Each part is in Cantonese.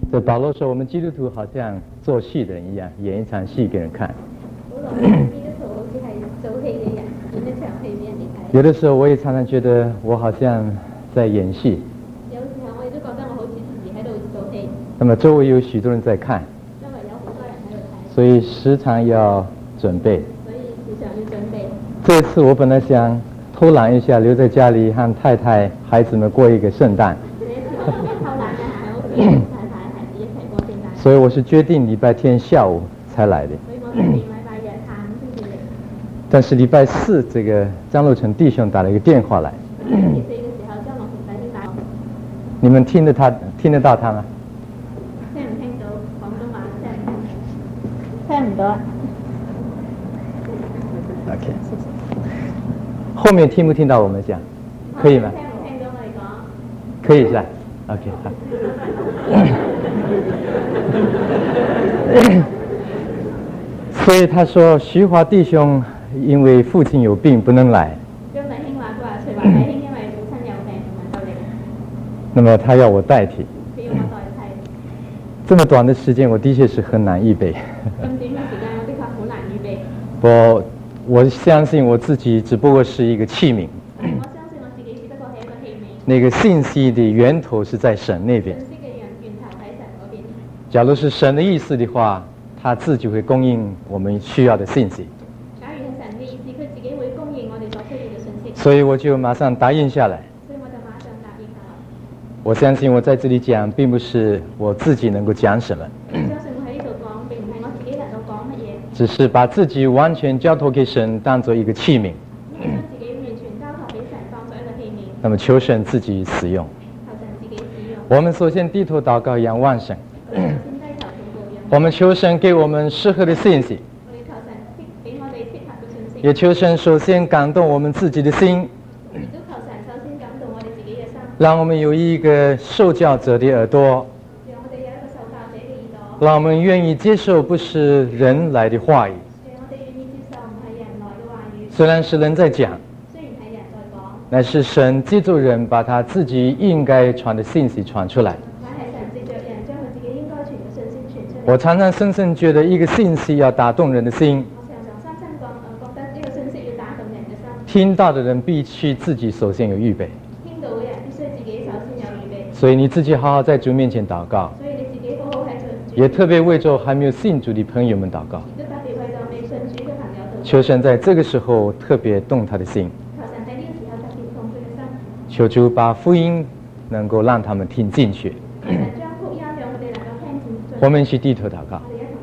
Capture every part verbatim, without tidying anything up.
这保罗说，我们基督徒好像做戏的人一樣，演一場戲給人看。有的時候我也常常覺得我好像在演戲。 有時候我亦都覺得我好似自己喺度做戲。 那麼周圍有許多人在看。 因為有好多人喺度睇。 所以時常要準備。 所以時常要準備。 這次我本來想偷懶一下，留在家裡和太太、孩子們過一個聖誕。所以我是決定禮拜天下午才來的。但是禮拜四，這個張路成弟兄打了一個電話來。你們聽得他聽得到他嗎？ 聽唔聽到廣東話？聽唔到。 OK。後面聽不聽到我們講？可以嗎？ 聽唔聽到我哋講？ 可以是吧 ？OK 好。所以他說徐華弟兄因為父親有病不能來。 張弟兄話佢話徐華弟兄因為父親有病唔能夠嚟。 那麼他要我代替。 佢要我代替。 這麼短的時間，我的確是很難預備。 咁短嘅時間，我的確好難預備。 我我相信我自己只不過是一個器皿。 我相信我自己只不過係一個器皿。 那個信息的源頭是在神那邊。假如是神的意思的話，他自己會供應我們需要的信息。 假如係神嘅意思，佢自己會供應我哋所需要嘅信息。 所以我就馬上答應下來。 所以我就馬上答應下來。 我相信我在這裡講，並不是我自己能夠講什麼。 我相信我喺呢度講，並唔係我自己能夠講乜嘢。 只是把自己完全交託給神，當作一個器皿。 將自己完全交託俾神，當作一個器皿。 那麼求神自己使用。 求神自己使用。 我們首先低頭禱告，仰望神。我們求神給我們適合的信息，也求神首先感動我們自己的心，讓我們有一個受教者的耳朵，讓我們願意接受不是人來的話語，雖然是人在講，乃是神藉著人把他自己應該傳的信息傳出來。我常常深深覺得一個信息要打動人的心，聽到的人必須自己首先有預備，所以你自己好好在主面前禱告，也特別為着還沒有信主的朋友們禱告，求神在這個時候特別動他的心，求主把福音能夠讓他們聽進去。我們一起低頭禱告。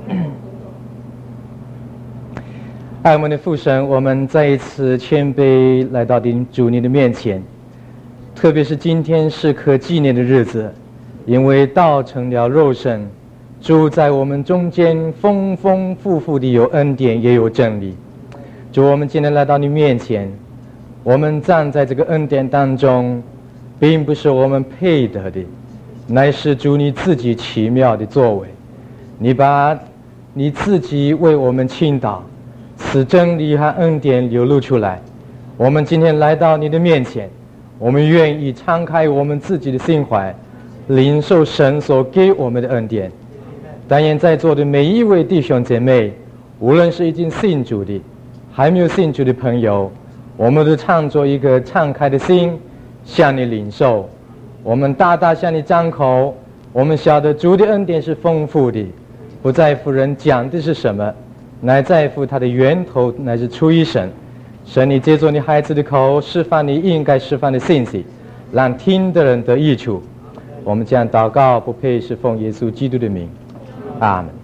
愛我們的父神，我們再一次謙卑來到主你的面前，特別是今天是可紀念的日子，因為道成了肉身，主在我們中間豐豐富富的有恩典也有真理。主，我們今天來到你面前，我們站在這個恩典當中，並不是我們配得的，乃是主你自己奇妙的作為，你把你自己為我們傾倒，使真理和恩典流露出來。我們今天來到你的面前，我們願意敞開我們自己的心懷，領受神所給我們的恩典。但願在座的每一位弟兄姐妹，無論是已經信主的，還沒有信主的朋友，我們都唱作一個敞開的心向你領受。我們大大向你張口，我們曉得主的恩典是豐富的，不在乎人講的是什麼，乃在乎它的源頭乃是出於神。神，你借助你孩子的口釋放你應該釋放的信息，讓聽的人得益處。我們將禱告不配是奉耶穌基督的名，阿們。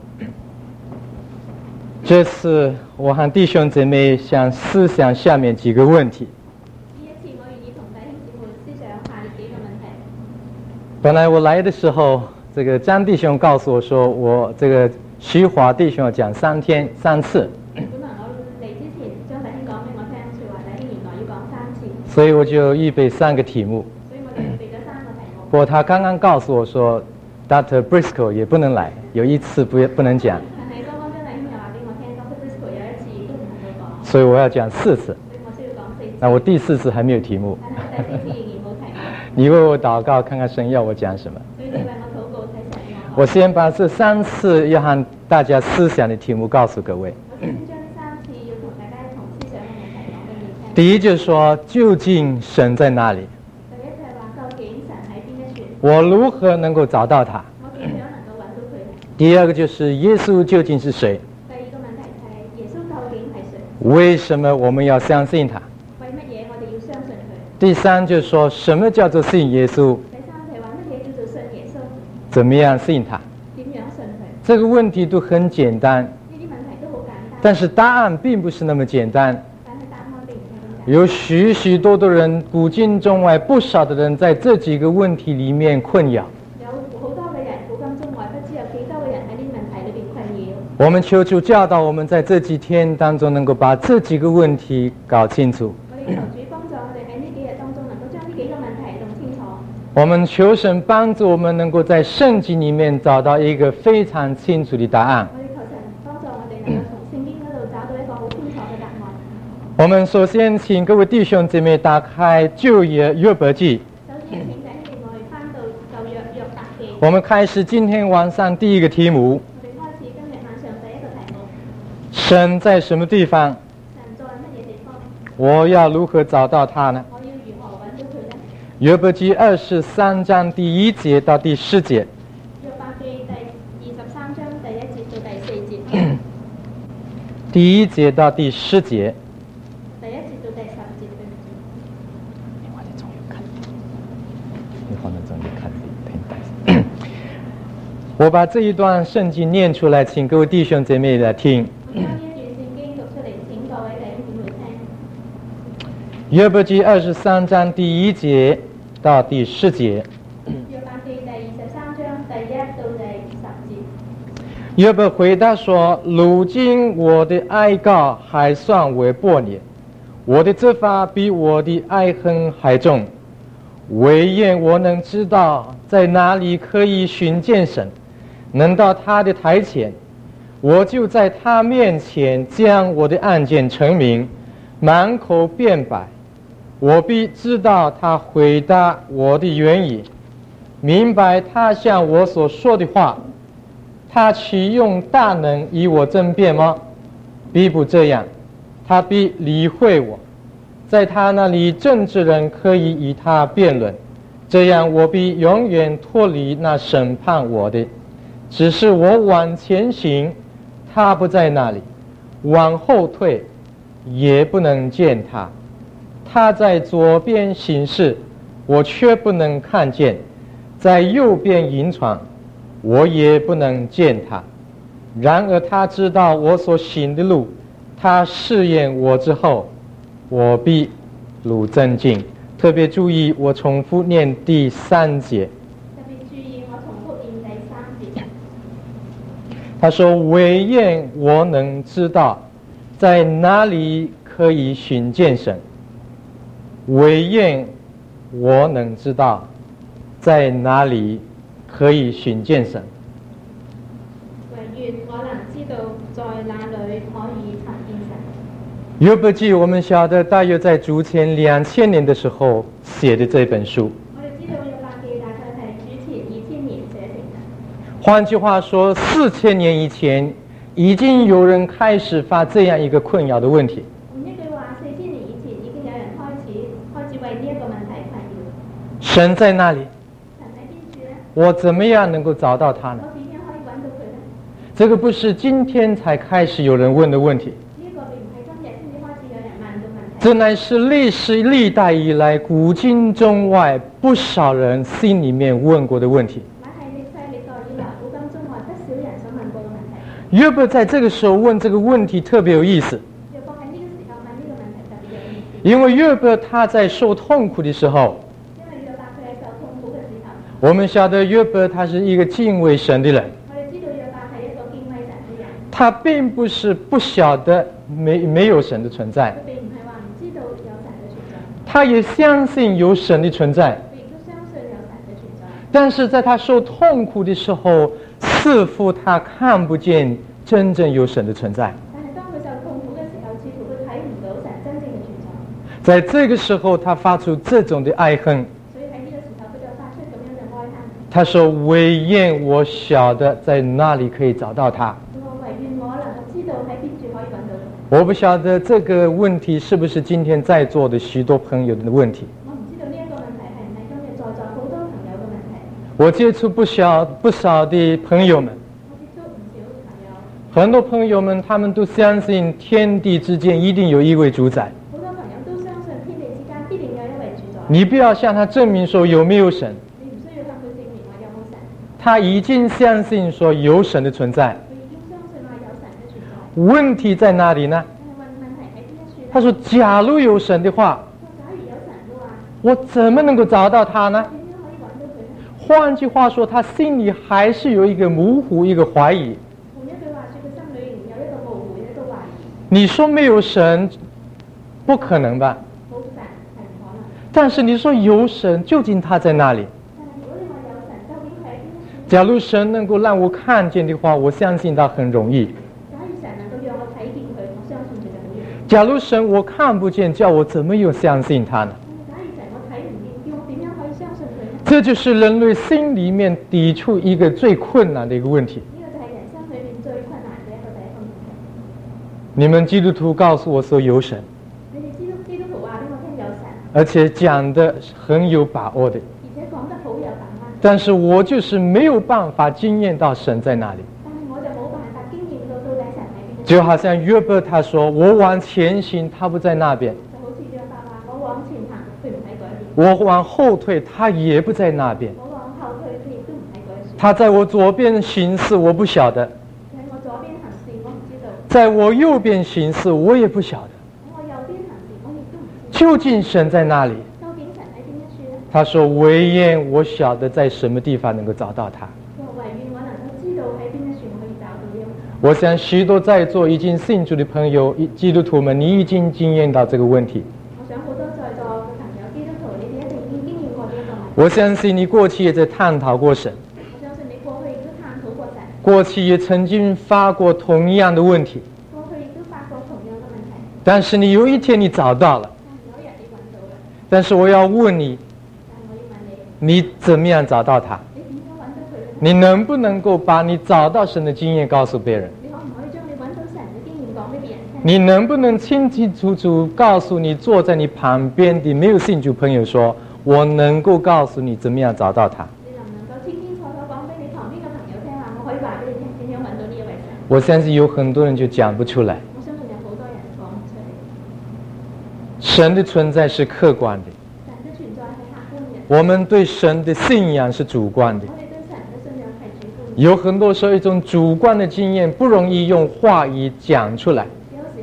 這次我和弟兄姐妹想思想下面幾個問題。本來我來的時候，這個張弟兄告訴我說，我這個徐華弟兄要講三天三次。本來我嚟之前，張弟兄講俾我聽，徐華弟兄原來要講三次。所以我就預備三個題目。所以我就預備咗三個題目。不過他剛剛告訴我說 ，Doctor Briscoe 也不能來，有一次不不能講。但係剛剛張弟兄又話俾我聽 ，Doctor Briscoe 有一次都唔能夠講。所以我要講四次。所以我需要講四次。那我第四次還沒有題目。你為我禱告，看看神要我講什麼。 我先把这三次要和大家思想的题目告訴各位。 我先將呢三次要同大家從思想嘅問題講俾你聽。 第一就是說，究竟神在哪裡？ 第一就係話，究竟神喺邊一處？ 我如何能夠找到他？ 我點樣能夠揾到佢呢？ 第二個就是耶穌究竟是誰？ 第二個問題係耶穌究竟係誰？ 為什麼我們要相信他？ 為乜嘢我哋要相信佢？ 第三就是說，什麼叫做信耶穌？ 第三係話乜嘢叫做信耶穌？ 怎麼樣信他？ 點樣信佢？ 這個問題都很簡單， 呢啲問題都好簡單， 但是答案並不是那麼簡單。 但係答案並唔係咁簡單。 有許許多多人，古今中外不少的人，在這幾個問題裡面困擾。 有好多嘅人，古今中外不知有幾多嘅人喺呢啲問題裏邊困擾。 我們求主教導我們，在這幾天當中，能夠把這幾個問題搞清楚。 我哋求主幫助我哋喺呢幾日當中，能夠將呢幾個問題弄清楚。 我們求神幫助我們，能夠在聖經裡面找到一個非常清楚的答案。 我哋求神幫助我哋能夠從聖經嗰度找到一個好清楚嘅答案。 我們首先請各位弟兄姐妹打開舊約約伯記。 首先請弟兄姊妹翻到舊約約伯記。 我們開始今天晚上第一個題目。 我哋開始今日晚上第一個題目。 神在什麼地方？ 神在乜嘢地方？ 我要如何找到他呢？ 我要如何揾到佢呢？ 約伯記二十三章第一節到第十節。 約伯記第二十三章第一節到第四節。 第一節到第十節。 第一節到第十節。 你放在中間看，你放在中間看，聽。我把這一段聖經念出來，請各位弟兄姐妹來聽。 我將呢一段聖經讀出嚟，請各位弟兄姊妹聽。 約伯記二十三章第一節到第十節。 約伯記第二十三章第一到第十節。 約伯回答說：如今我的哀告還算為薄劣，我的責罰比我的愛恨還重。惟願我能知道在哪裡可以尋見神，能到他的台前，我就在他面前將我的案件陳明，滿口辯白。我必知道他回答我的原意，明白他向我所說的話。他豈用大能與我爭辯嗎？必不這樣，他必理會我。在他那裡正直人可以與他辯論，這樣我必永遠脫離那審判我的。只是我往前行，他不在那裡；往後退，也不能見他。他在左邊行事，我卻不能看見；在右邊隱闖，我也不能見他。然而他知道我所行的路，他試驗我之後，我必如真鏡。特別注意，我重複念第三節。 特別注意，我重複念第三節。 他說：惟願我能知道，在哪裡可以尋見神。惟願我能知道，在哪裡可以尋見神。 惟願我能知道，在哪裡可以尋見神。 約伯記我們曉得，大約在主前兩千年的時候寫的這本書。 我哋知道約伯記大概係主前二千年寫成嘅。 換句話說，四千年以前已經有人開始發這樣一個困擾的問題。 換一句話，四千年以前已經有人開始開始為呢一個問題困擾。 神在哪裡？ 神喺邊處呢？ 我怎麼樣能夠找到他呢？ 我點樣可以揾到佢呢？ 這個不是今天才開始有人問的問題。 呢一個並唔係今日先至開始有人問到問題。 這乃是歷史歷代以來古今中外不少人心裡面問過的問題。 乃係歷世歷代以來古今中外不少人所問過嘅問題。 約伯在這個時候問這個問題特別有意思。 約伯喺呢個時候問呢個問題特別有意思。 因為約伯他在受痛苦的時候， 因為約伯佢喺受痛苦嘅時候， 我們曉得約伯他是一個敬畏神的人。 我哋知道約伯係一個敬畏神嘅人。 他並不是不曉得沒沒有神的存在， 佢並唔係話唔知道有神嘅存在， 他也相信有神的存在。 佢亦都相信有神嘅存在。 但是在他受痛苦的時候，似乎他看不見真正有神的存在。 但係當佢受痛苦嘅時候，似乎佢睇唔到神真正嘅存在。 在這個時候，他發出這種的哀恨。 所以喺呢個時候，佢就發出咁樣嘅哀恨。 他说：“唯愿我晓得在哪里可以找到他。”我不晓得这个问题是不是今天在座的许多朋友的问题。我接触不少不少的朋友们，很多朋友们他们都相信天地之间一定有一位主宰。你不要向他证明说有没有神，他已经相信说有神的存在。问题在哪里呢？他说：“假如有神的话，我怎么能够找到他呢？”换句话说，他心里还是有一个模糊，一个怀疑。你说没有神，不可能吧？但是你说有神，究竟他在哪里？假如神能够让我看见的话，我相信他很容易。假如神我看不见，叫我怎么又相信他呢？这就是人类心里面抵触一个最困难的一个问题。你们基督徒告诉我说有神，而且讲的很有把握的，但是我就是没有办法经验到神在哪里。就好像约伯他说：“我往前行，他不在那边；我往后退，他也不在那边。他在我左边行事，我不晓得；在我右边行事，我也不晓得。究竟神在哪里？”他说：“唯愿我晓得在什么地方能够找到他。”我想许多在座已经信主的朋友，基督徒们，你已经经验到这个问题。我相信你过去也在探讨过神，过去也曾经发过同样的问题，但是你有一天你找到了。但是我要问你，你怎么样找到他？你能不能够把你找到神的经验告诉别人？你能不能清清楚楚告诉你坐在你旁边的没有信主朋友说，我能够告诉你怎么样找到他？我相信有很多人就讲不出来。神的存在是客观的，我们对神的信仰是主观的。有很多时候一种主观的经验不容易用话语讲出来。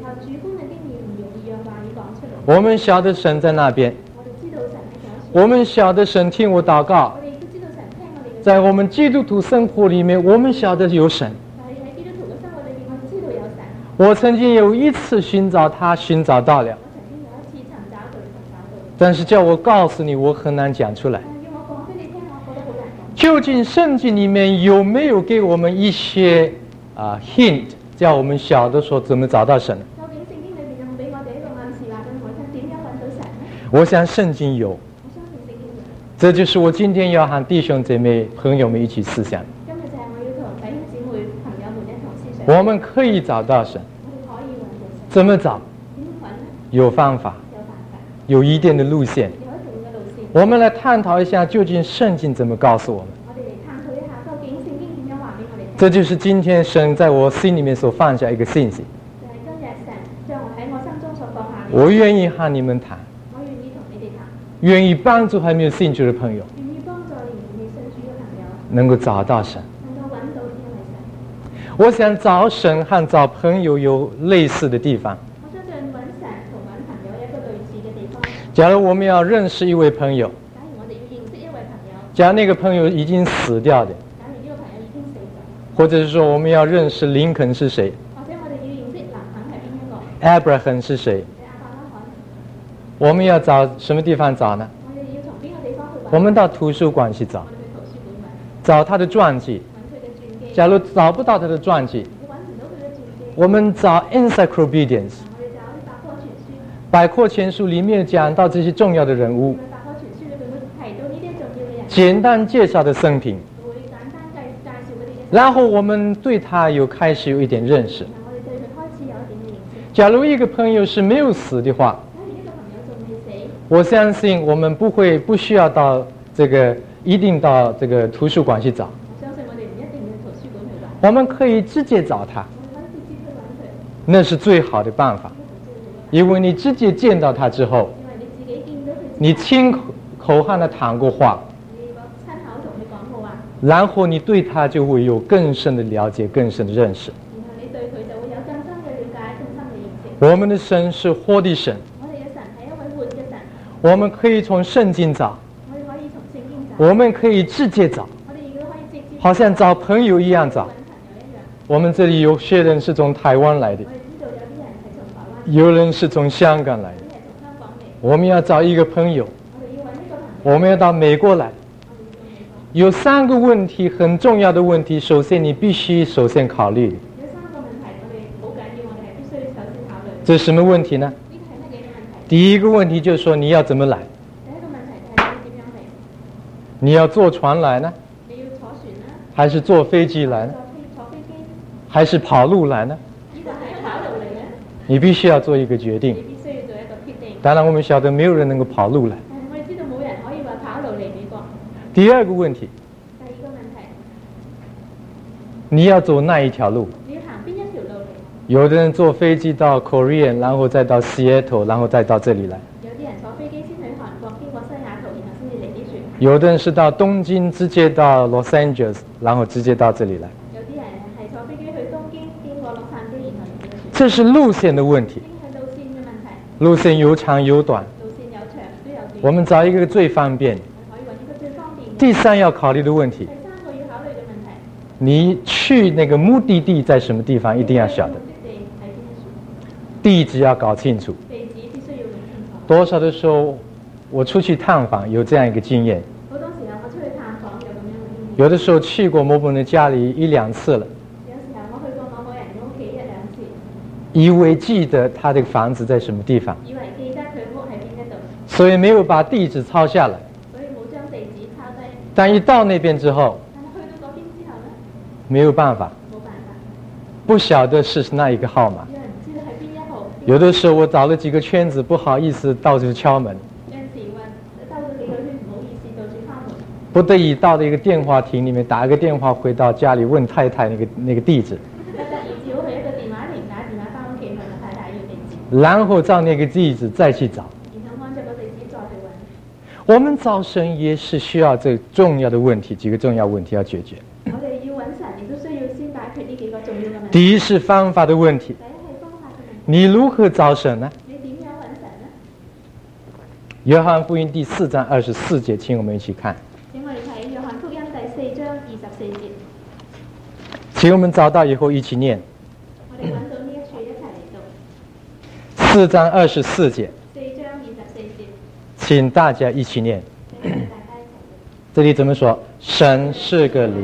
我们晓得神在那边，我们晓得神听我祷告，在我们基督徒生活里面，我们晓得有神。我曾经有一次寻找他，寻找到了，但是叫我告诉你，我很难讲出来。究竟圣经里面有没有给我们一些啊、呃、hint， 叫我们晓得说怎么找到神？我想圣经有，这就是我今天要和弟兄姐妹朋友们一起思想。我们可以找到神，怎么找？有方法，有一定的路线。我们来探讨一下，究竟圣经怎么告诉我们？这就是今天神在我心里面所放下一个信息。我愿意和你们谈，愿意帮助还没有信主的朋友，能够找到神。我想找神和找朋友有类似的地方。假如我们要认识一位朋友，假如那个朋友已经死掉的，或者是说我们要认识林肯是谁， Abraham 是谁，我们要找什么地方找呢？我们到图书馆去找，找他的传记。假如找不到他的传记，我们找 encyclopedias， 百科全书里面讲到这些重要的人物。 简单介绍的生平， 會簡單介介紹嗰啲嘅， 然後我們對他有開始有一點認識。 然後我哋對佢開始有一點嘅認識。 假如一個朋友是沒有死的話， 假如呢個朋友仲未死， 我相信我們不會不需要到這個一定到這個圖書館去找， 我相信我哋唔一定要圖書館去揾， 我們可以直接找他， 我哋可以直接去揾佢， 那是最好的辦法。因為你直接見到他之後， 因為你自己見到佢， 你親口口和他談過話， 你個親口同佢講過話， 然後你對他就會有更深的了解、更深的認識。 然後你對佢就會有更深嘅了解、更深嘅認識。 我們的神是活的神， 我哋嘅神係一位活嘅神， 我們可以從聖經找， 我哋可以從聖經找， 我們可以直接找， 我哋亦都可以直接好像找朋友一樣找。 揾朋友一樣。 我們這裡有些人是從台灣來的， 我哋知道有啲人係從台灣， 有人是從香港來的。 有啲係從香港嚟， 我們要找一個朋友， 我哋要揾呢個朋友， 我們要到美國來。 我哋要到美國。 有三個問題，很重要的問題，首先你必須首先考慮的。 有三個問題，我哋好緊要，我哋係必須首先考慮。 這是什麼問題呢？ 呢個係乜嘢嘅問題？ 第一個問題就是說你要怎麼來？ 第一個問題就係你點樣嚟？ 你要坐船來呢， 你要坐船啦， 還是坐飛機來呢， 坐飛坐飛機， 還是跑路來呢？ 呢個係跑路嚟嘅， 你必須要做一個決你定。 必須要做一個決定。 當然，我們曉得沒有人能夠跑路來。 但係我哋知道冇人可以話跑路嚟美國。 第二個問題， 第二個問題， 你要走那一條路？ 你要行邊一條路嚟？ 有的人坐飛機到 Korea，然後再到 Seattle，然後再到這裡來。 有啲人坐飛機先去韓國，經過西雅圖，然後先至嚟呢處。 有的人是到東京，直接到 Los Angeles，然後直接到這裡來。 有啲人係坐飛機去東京，經過洛杉磯，然後嚟呢處。 這是路線的問題， 呢個係路線嘅問題， 路線有長有短， 路線有長都有短。 我們找一個最方便。 可以揾一個最方便嘅。 第三要考慮的問題， 第三個要考慮嘅問題， 你去那個目的地在什麼地方，一定要曉得， 目的地喺邊一處， 地址要搞清楚。 地址必須要弄清楚。 多少的時候，我出去探訪有這樣一個經驗， 好多時候我出去探訪有咁樣嘅經驗。 有的時候去過某某人家裡一兩次了， 有時候我去過某某人嘅屋企一兩次， 以為記得他的房子在什麼地方， 以為記得佢屋喺邊一度， 所以沒有把地址抄下來。 所以冇將地址抄低。 但一到那邊之後， 但係去到嗰邊之後呢， 沒有辦法， 冇辦法， 不曉得是哪一個號碼。 有人唔知道係邊一號。 有的時候我找了幾個圈子，不好意思到處敲門， 有陣時話兜咗幾個圈，唔好意思到處敲門， 不得已到了一個電話亭裡面打一個電話回到家裡問太太那個那個地址， 得得而只好去一個電話亭打電話翻屋企問個太太要地址， 然後照那個地址再去找。 然後按照個地址再去揾。 我們找神也是需要這重要的問題，幾個重要問題要解決。 我哋要揾神，亦都需要先解決呢幾個重要嘅問題。 第一是方法的問題， 第一係方法嘅問題， 你如何找神呢？ 你點樣揾神呢？ 約翰福音第四章二十四節，請我們一起看。 請我哋睇約翰福音第四章二十四節， 請我們找到以後一起念。 我哋揾到呢一處一齊嚟讀。 四章二十四節， 四章二十四節， 請大家一起念。 請我哋大家一齊讀。 這裡怎麼說？神是個靈。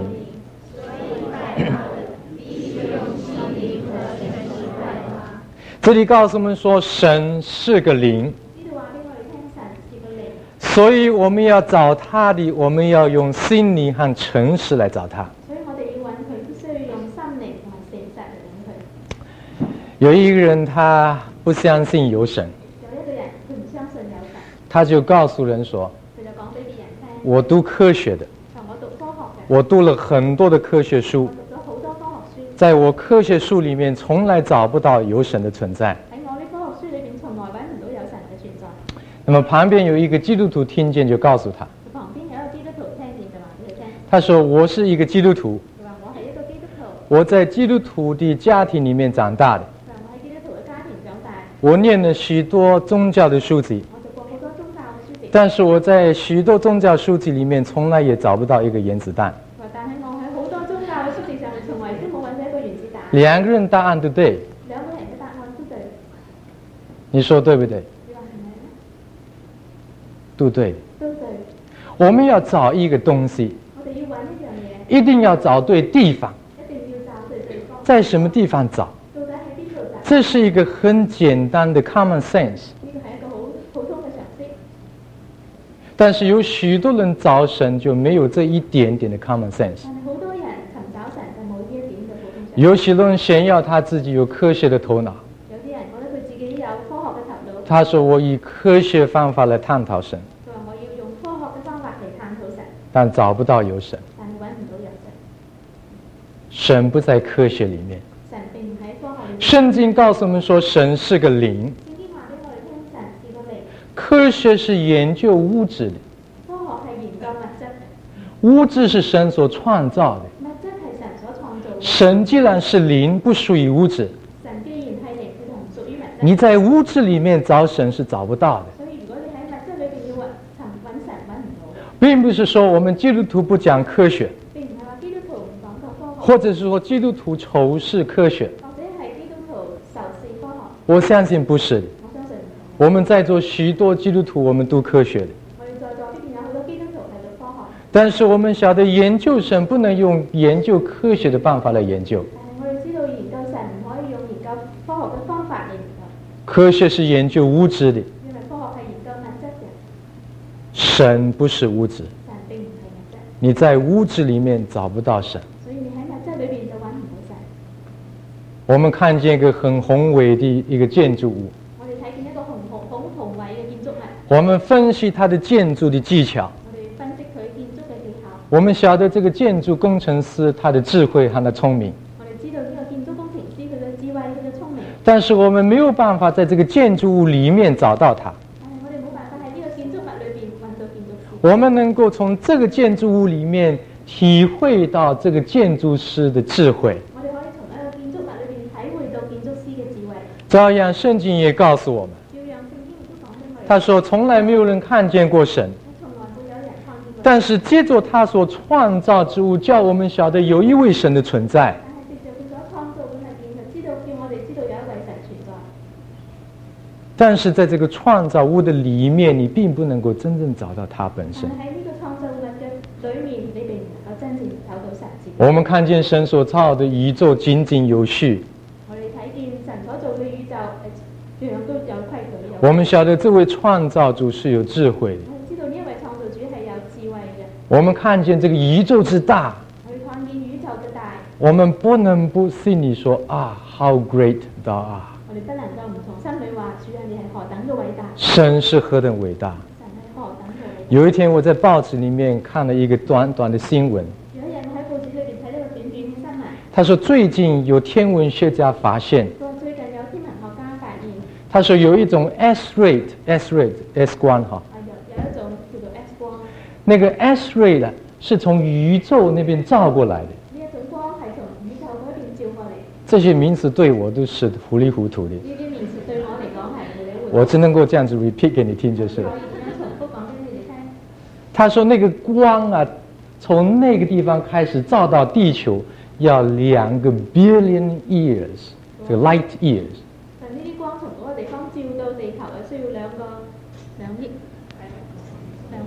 這裡告訴我們說，神是個靈， 呢度話俾我哋聽，神是個靈， 所以我們要找他的，我們要用心靈和誠實來找他。 所以我哋要揾佢，必須要用心靈同埋誠實嚟揾佢。 有一個人他不相信有神， 有一個人佢唔相信有神， 他就告訴人說， 佢就講俾別人聽， 我讀科學的， 從我讀科學嘅， 我讀了很多的科學書我，讀咗好多科學書， 在我科學書裡面從來找不到有神的存在。 喺我啲科學書裏邊從來揾唔到有神嘅存在。 那麼旁邊有一個基督徒聽見就告訴他， 佢旁邊有一個基督徒聽見就話俾佢聽， 他說我是一個基督徒， 佢話我係一個基督徒， 我在基督徒的家庭裡面長大的， 佢話我喺基督徒嘅家庭長大， 我念了許多宗教的書籍， 我讀過好多宗教嘅書籍， 但是我在許多宗教書籍裡面從來也找不到一個原子彈。 佢話但係我喺好多宗教嘅書籍上面從來都冇揾到一個原子彈。 兩個人答案都對， 兩個人嘅答案都對， 你說對不對？ 你話係咪咧？ 都對。 都對。 我們要找一個東西， 我哋要揾一樣嘢， 一定要找對地方， 一定要找對地方。 在什麼地方找？ 到底喺邊度找？ 這是一個很簡單的 common sense。 呢個係一個好普通嘅常識。 但是有許多人找神就沒有這一點點的 common sense。 但係好多人尋找神就冇呢一點嘅普通常識。 有許多人炫耀他自己有科學的頭腦。 有啲人覺得佢自己有科學嘅頭腦。 他說我以科學方法來探討神。 佢話我要用科學嘅方法嚟探討神。 但找不到有神。 但係揾唔到有神。 神不在科學裡面。 神並唔喺科學裡面。 聖經告訴我們說神是個靈。科學是研究物質的， 科學係研究物質。 物質是神所創造的， 物質係神所創造的。 神既然是靈，不屬於物質。 神既然係靈，佢就唔屬於物質。 你在物質裡面找神是找不到的。 所以如果你喺物質裏邊要揾尋揾神揾唔到。 並不是說我們基督徒不講科學， 並唔係話基督徒唔講究科學， 或者是說基督徒仇視科學， 或者係基督徒仇視科學。 我相信不是的。 我相信唔係。 我們在座許多基督徒，我們讀科學的。 我哋在座呢邊有好多基督徒係讀科學。 但是我們曉得研究神不能用研究科學的辦法來研究。 我哋知道研究神唔可以用研究科學嘅方法嚟研究。 科學是研究物質的。 因為科學係研究物質嘅。 神不是物質。 神並唔係物質。 你在物質裡面找不到神。 所以你喺物質裏邊就揾唔到神。 我們看見一個很宏偉的一個建築物。 我哋睇見一個宏宏好宏偉嘅建築物。 我們分析它的建築的技巧。 我哋分析佢建築嘅技巧。 我們曉得這個建築工程師他的智慧和他的聰明。 我哋知道呢個建築工程師佢嘅智慧佢嘅聰明。 但是我們沒有辦法在這個建築物裡面找到它。 但係我哋冇辦法喺呢個建築物裏邊揾到建築師。 我們能夠從這個建築物裡面體會到這個建築師的智慧。 我哋可以從一個建築物裏邊體會到建築師嘅智慧。 照樣聖經也告訴我們。他說從來沒有人看見過神。但是借着他所創造之物，叫我們曉得有一位神的存在。但是在這個創造物的裡面，你並不能夠真正找到他本身。我們看見神所造的宇宙井井有序。 我哋睇見神所造嘅宇宙，樣樣都有規矩。 我們曉得這位創造主是有智慧的。 我知道呢一位創造主係有智慧嘅。 我們看見這個宇宙之大。 我哋看見宇宙嘅大。 我們不能不心裡說啊 ，How great thou art！ 我哋不能夠唔從心裡話，主啊，你係何等嘅偉大。 神是何等偉大。 神係何等嘅偉大。 有一天我在報紙裡面看了一個短短的新聞。他說最近有天文學家發現， 最近有天文學家發現， 他說有一種 X ray X ray X 光哈， 有有一種叫做 X 光， 那個 X ray 呢是從宇宙那邊照過來的。 呢一種光係從宇宙嗰邊照過嚟。 這些名詞對我都是糊裡糊塗的。 呢啲名詞對我嚟講係糊裡糊塗。 我只能夠這樣子 repeat 給你聽就是了。 可以咁樣重複講俾你哋聽。 他說那個光啊，從那個地方開始照到地球。要兩個 billion years，這個 light years。 但呢啲光從嗰個地方照到地球，係需要兩個兩億，兩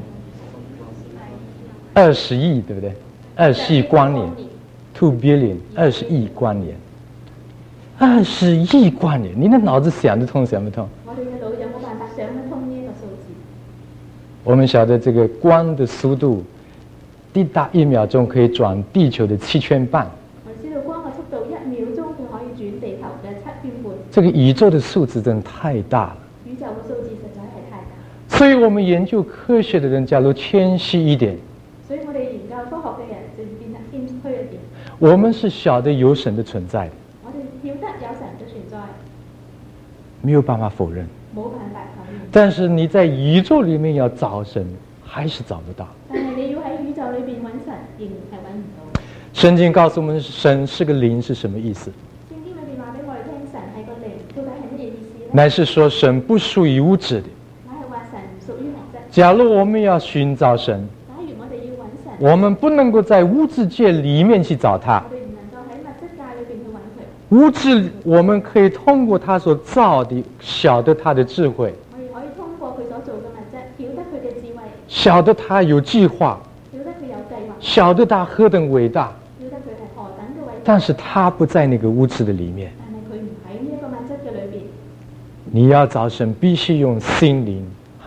二十億，對不對？二十億光年 ，two billion， 二十億光年，二十億光年，你的腦子想得通想不通？ 我哋嘅腦有冇辦法想得通呢一個數字？ 我們曉得這個光的速度。滴答一秒鐘可以轉地球的七圈半。 我知道光嘅速度一秒鐘佢可以轉地球嘅七圈半。 這個宇宙的數字真的太大了。 宇宙嘅數字實在係太大。 所以我們研究科學的人，假如謙虛一點。 所以我哋研究科學嘅人就變得謙虛一點。 我們是曉得有神的存在的。 我哋曉得有神嘅存在。 沒有辦法否認。 冇辦法否認。 但是你在宇宙裡面要找神，還是找不到。 但係你要喺宇宙裏邊揾神，仍然係揾唔到。 聖經告訴我們，神是個靈是什麼意思？ 聖經裏邊話俾我哋聽，神係個靈，到底係乜嘢意思呢？ 乃是說神不屬於物質的。 乃係話神唔屬於物質。 假如我們要尋找神， 假如我哋要揾神， 我們不能夠在物質界裡面去找他。 我哋唔能夠喺物質界裏邊去揾佢。 物質我們可以通過他所造的，曉得他的智慧。 我哋可以通過佢所做嘅物質，曉得佢嘅智慧。 曉得他有計劃， 曉得佢有計劃， 曉得他何等偉大， 曉得佢係何等嘅偉大。 但是他不在那個物質的裡面。 但係佢唔喺呢一個物質嘅裏邊。 你要找神，必須用心靈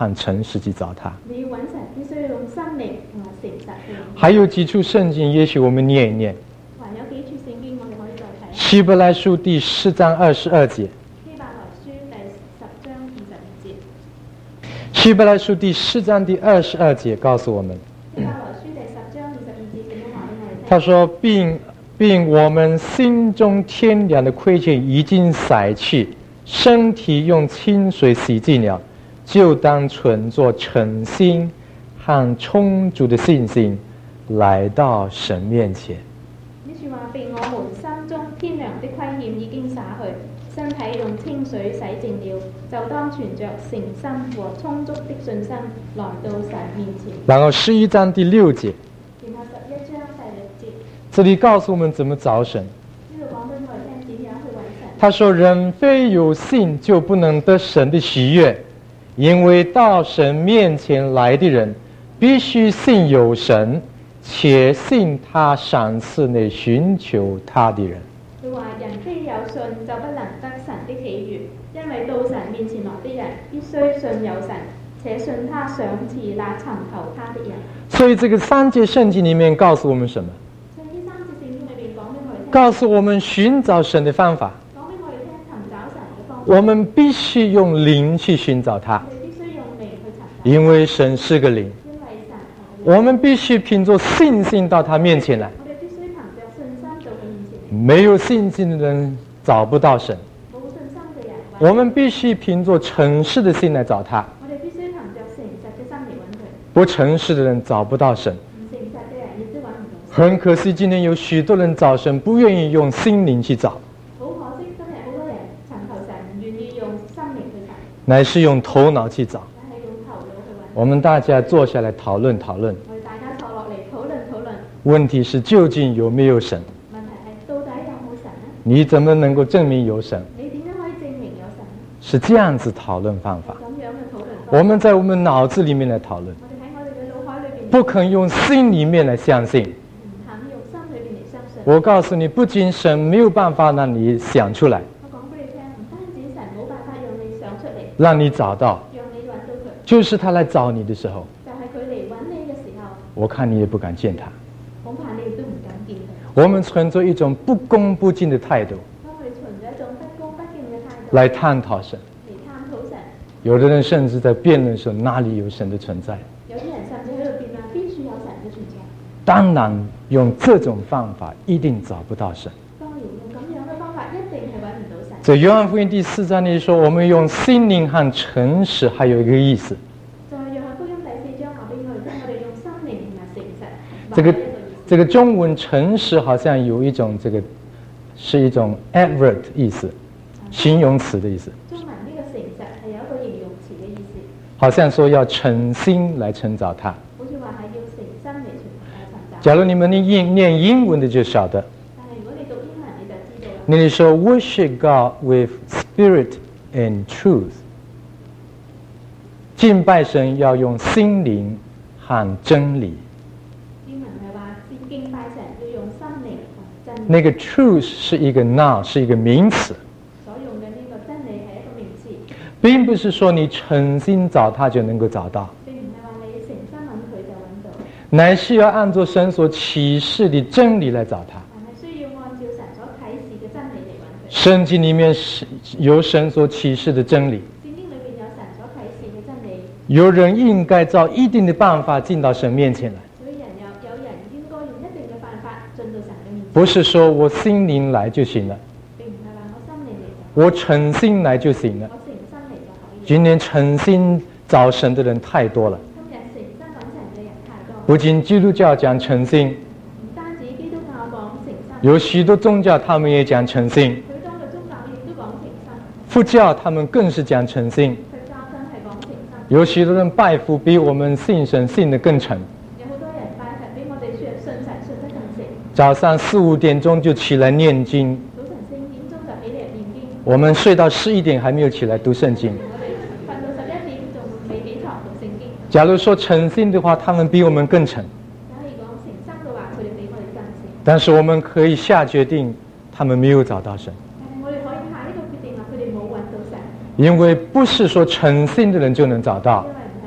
和诚实去找他。 你要揾神，必須要用心靈同埋誠實去。 還有幾處聖經，也許我們念一念。 還有幾處聖經，我哋可以再睇。 希伯來書第十章二十二節。 希伯來書第十章二十二節。 希伯來書第十章第二十二節告訴我們。 希伯來書第十章二十二節點樣話俾我哋聽？ 他說並並我們心中天良的虧欠已經洗去，身體用清水洗淨了，就當存着誠心和充足的信心來到神面前。 呢處話並我們心中天良的虧欠已經灑去，身體用清水洗淨了，就當存着誠心和充足的信心來到神面前。 然後十一章第六節， 然後十一章第六節， 這裡告訴我們怎麼找神。 呢度講俾我哋聽點樣去揾神。 他說人非有信就不能得神的喜悅，因為到神面前來的人必須信有神，且信他賞賜那尋求他的人。 佢話人非有信就不能得神的喜悅，因為到神面前來的人必須信有神，且信他賞賜那尋求他的人。 所以這個三節聖經裡面告訴我們什麼？ 所以呢三節聖經裏邊講俾我哋聽， 告訴我們尋找神的方法。 講俾我哋聽尋找神嘅方法。 我們必須用靈去尋找他， 我哋必須用靈去尋找， 因為神是個靈。 因為神係靈。 我們必須憑着信心到他面前來。 我哋必須憑着信心到佢面前嚟。 沒有信心的人找不到神。 冇信心嘅人， 我們必須憑着誠實的心來找他。 我哋必須憑着誠實嘅心嚟揾佢。 不誠實的人找不到神。 唔誠實嘅人亦都揾唔到神。 很可惜，今天有許多人找神，不願意用心靈去找， 好可惜，今日好多人尋求神，唔願意用心靈去尋， 乃是用頭腦去找。 但係用頭腦去揾。 我們大家坐下來討論討論。 我哋大家坐落嚟討論討論。 問題是究竟有沒有神？ 問題係到底有冇神呢？ 你怎麼能夠證明有神？ 你點樣可以證明有神呢？ 是這樣子討論方法。 咁樣嘅討論方法。 我們在我們腦子裡面來討論， 我哋喺我哋嘅腦海裏邊， 不肯用心裡面來相信。 唔肯用心裏邊嚟相信。 我告訴你，不僅神沒有辦法讓你想出來， 我講俾你聽，唔單止神冇辦法讓你想出嚟， 讓你找到， 讓你揾到佢， 就是他來找你的時候， 就係佢嚟揾你嘅時候， 我看你也不敢見他。 恐怕你亦都唔敢見佢。 我們存着一種不恭不敬的態度當我哋存咗一種不恭不敬嘅態度來探討神。 嚟探討神， 有的人甚至在辯論說哪裡有神的存在。 有啲人甚至喺度辯論邊處有神嘅存在。 當然用這種方法一定找不到神。 當然用咁樣嘅方法一定係揾唔到神。 在約翰福音第四章裡說，我們用心靈和誠實，還有一個意思。 在約翰福音第四章話俾我哋聽，我哋用心靈同埋誠實。 這個這個中文誠實好像有一種這個是一種 adverb 意思，形容詞的意思。 中文呢個誠實係有一個形容詞嘅意思， 好像說要誠心來尋找他。 好似話係要誠心嚟尋找。 假如你們念念英文的就曉得， 但係如果你讀英文你就知道啦。 那裡說 worship God with spirit and truth， 敬拜神要用心靈和真理。 英文係話敬拜神要用心靈同真理。 那個 truth 是一個 noun，是一個名詞。 所用嘅呢個真理係一個名詞， 並不是說你誠心找他就能夠找到， 並唔係話你誠心揾佢就揾到， 乃是要按照神所啟示的真理來找他。 但係需要按照神所啟示嘅真理嚟揾佢。 聖經裡面是有神所啟示的真理， 聖經裏邊有神所啟示嘅真理， 有人應該照一定的辦法進到神面前來。 所以人有有人應該用一定嘅辦法進到神嘅面前。 不是說我心靈來就行了， 並唔係話我心靈嚟就， 我誠心來就行了。 我誠心嚟就可以。 今天誠心找神的人太多了， 今日誠心揾神嘅人太多， 不僅基督教講誠心， 唔單止基督教講誠心， 有許多宗教他們也講誠心， 許多嘅宗教亦都講誠心， 佛教他們更是講誠心。 佛教真係講誠心。 有許多人拜佛比我們信神信得更誠， 有好多人拜佛比我哋信信神信得更誠。 早上四五點鐘就起來念經， 早晨四點鐘就起嚟念經， 我們睡到十一點還沒有起來讀聖經。 我哋瞓到十一點仲未起床讀聖經。 假如說誠心的話，他們比我們更誠， 假如講誠心嘅話，佢哋比我哋更誠。 但是我們可以下決定，他們沒有找到神， 但係我哋可以下呢個決定話，佢哋冇揾到神， 因為不是說誠心的人就能找到， 因為唔係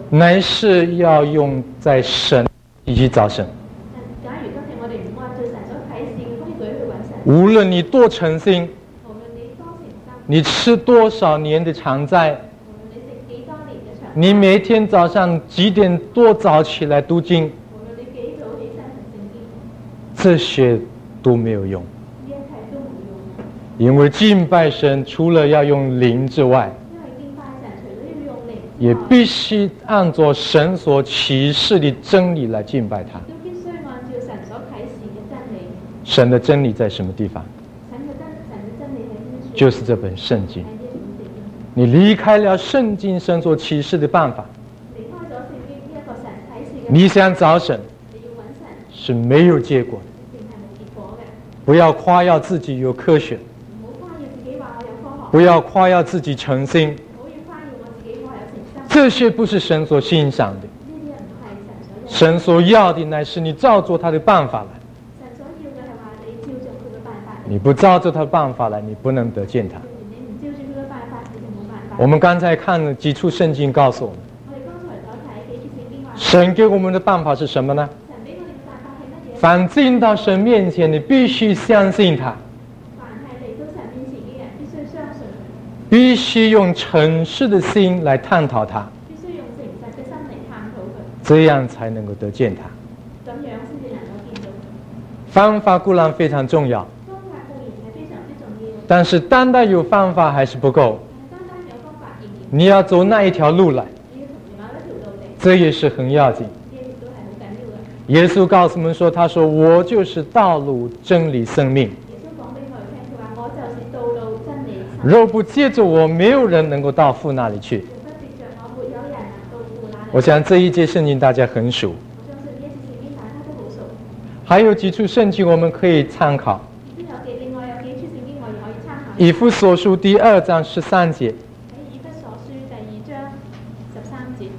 乃是要用在神以及找神。 假如今日我哋唔按照神所啟示嘅規矩去揾神， 無論你多誠心， 無論你多誠心， 你吃多少年的長齋， 無論你食幾多年嘅長， 你每天早上幾點多早起來讀經， 無論你幾早起身讀聖經， 這些都沒有用。 呢一切都冇用。 因為敬拜神除了要用靈之外， 因為敬拜神除咗要用靈之也外， 必須按照神所啟示的真理來敬拜他。 都必須按照神所啟示嘅真理。 神的真理在什麼地方？ 神嘅真神嘅真理喺邊處？ 就是這本聖經。 喺呢本聖經。 你離開了聖經神所啟示的辦法， 離開咗聖經呢一個神啟示嘅， 你想找神你要揾神， 是沒有結果的。 一定係冇結果嘅。 不要誇耀自己有科學， 唔好誇耀自己話我有科學， 不要誇耀自己誠心， 唔好要誇耀我自己我有誠心。 這些不是神所欣賞的。 呢啲人唔係神所要。 神所要的乃是你照做他的辦法來。 神所要嘅係話你照做佢嘅辦法嚟。 你不照着他的辦法來，你不能得見他。 你唔照住佢嘅辦法，你就冇辦法。 我們剛才看了幾處聖經告訴我們， 我哋剛才所睇幾節聖經話， 神給我們的辦法是什麼呢？ 神俾我哋嘅辦法係乜嘢？ 凡進到神面前，你必須相信他， 凡係嚟到神面前嘅人，必須相信佢， 必須用誠實的心來探討他， 必須用誠實嘅心嚟探討佢， 這樣才能夠得見他。 咁樣先至能夠見到佢。 方法固然非常重要， 方法固然係非常之重要， 但是單單有方法還是不夠， 但係單單有方法仍然你要走那一條路來， 你要同另外一條路嚟， 這也是很要緊。 呢一條都係好緊要嘅。 耶穌告訴我們說，他說我就是道路、真理、生命， 耶穌講俾我哋聽，佢話我就是道路、真理、生命。 若不借着我，沒有人能夠到父那裡去。 若不藉着我，沒有人能到父那裡。 我想這一節聖經大家很熟， 我相信呢一節聖經大家都好熟。 還有幾處聖經我們可以參考。 亦都有幾另外有幾處聖經我哋可以參考。 以弗所書第二章十三節， 喺以弗所書第二章十三節。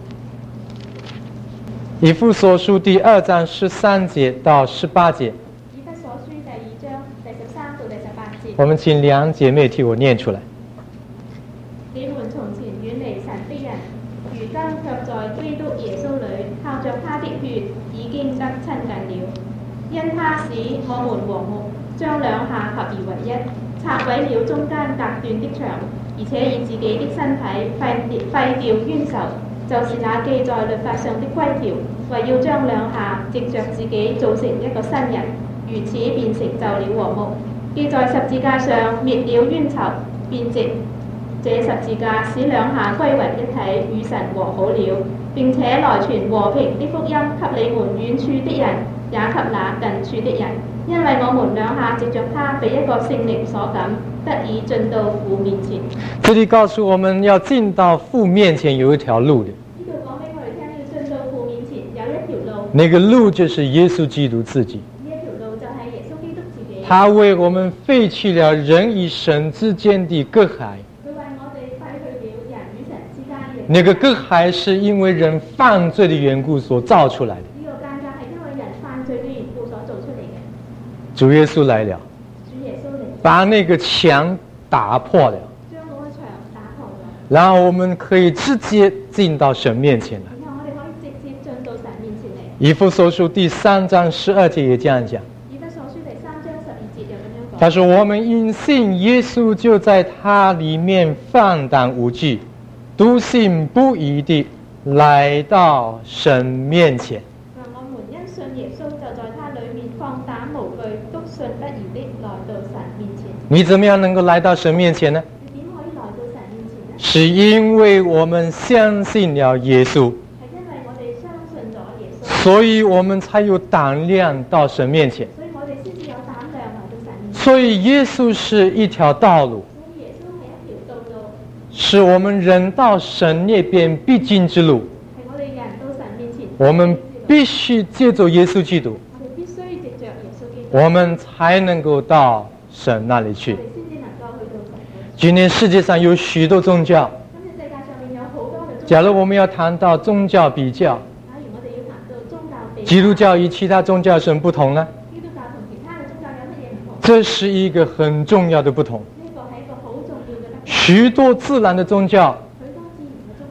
以弗所書第二章十三節到十八節， 以弗所書第二章第十三到第十八節。 我們請兩姐妹替我念出來。 你們從前遠離神的人，如今卻在基督耶穌裏，靠着他的血已經得親近了。因他使我們和睦，將兩下合而為一，拆毀了中間隔斷的牆，而且以自己的身體廢廢掉冤仇，就是那記在律法上的規條，為要將兩下藉着自己造成一個新人，如此便成就了和睦。既在十字架上滅了冤仇，便藉這十字架使兩下歸為一體，與神和好了，並且來傳和平的福音給你們遠處的人，也給那近處的人。因為我們兩下藉着他被一個聖靈所感，得以進到父面前。 這裡告訴我們要進到父面前有一條路的， 呢度講俾我哋聽，要進到父面前有一條路， 那個路就是耶穌基督自己。 呢一條路就係耶穌基督自己。 他為我們廢棄了人與神之間的隔閡， 佢為我哋廢去了人與神之間嘅那個隔閡是因為人犯罪的緣故所造出來的。 呢個間隔係因為人犯罪嘅緣故所做出嚟嘅。 主耶穌來了， 主耶穌嚟， 把那個牆打破了， 將嗰個牆打破咗。 然後我們可以直接進到神面前來。 然後我哋可以直接進到神面前嚟。 以弗所書第三章十二節也這樣講， 以弗所書第三章十二節又咁樣講。 他說我們因信耶穌就在他裡面放膽無懼，篤信不疑地來到神面前。 我們因信耶穌就在他裡面放膽無懼，篤信不疑的來到神面前。 你怎麼樣能夠來到神面前呢？ 你點可以來到神面前呢？ 是因為我們相信了耶穌， 係因為我哋相信咗耶穌， 所以我們才有膽量到神面前。 所以我哋先至有膽量來到神面前。 所以耶穌是一條道路， 所以耶穌係一條道路， 是我們人到神那邊必經之路。 係我哋人到神面前。 我們必須借助耶穌基督， 我哋必須藉着耶穌基督， 我們才能夠到神那裡去我。哋先至能夠去到神嗰度。 今天世界上有許多宗教， 今日世界上面有好多嘅宗教。 假如我們要談到宗教比較， 假如我哋要談到宗教比較， 基督教與其他宗教有什麼不同呢？ 基督教同其他嘅宗教有乜嘢唔同？ 這是一個很重要的不同。 呢個係一個好重要嘅不同。 許多自然的宗教， 許多自然嘅宗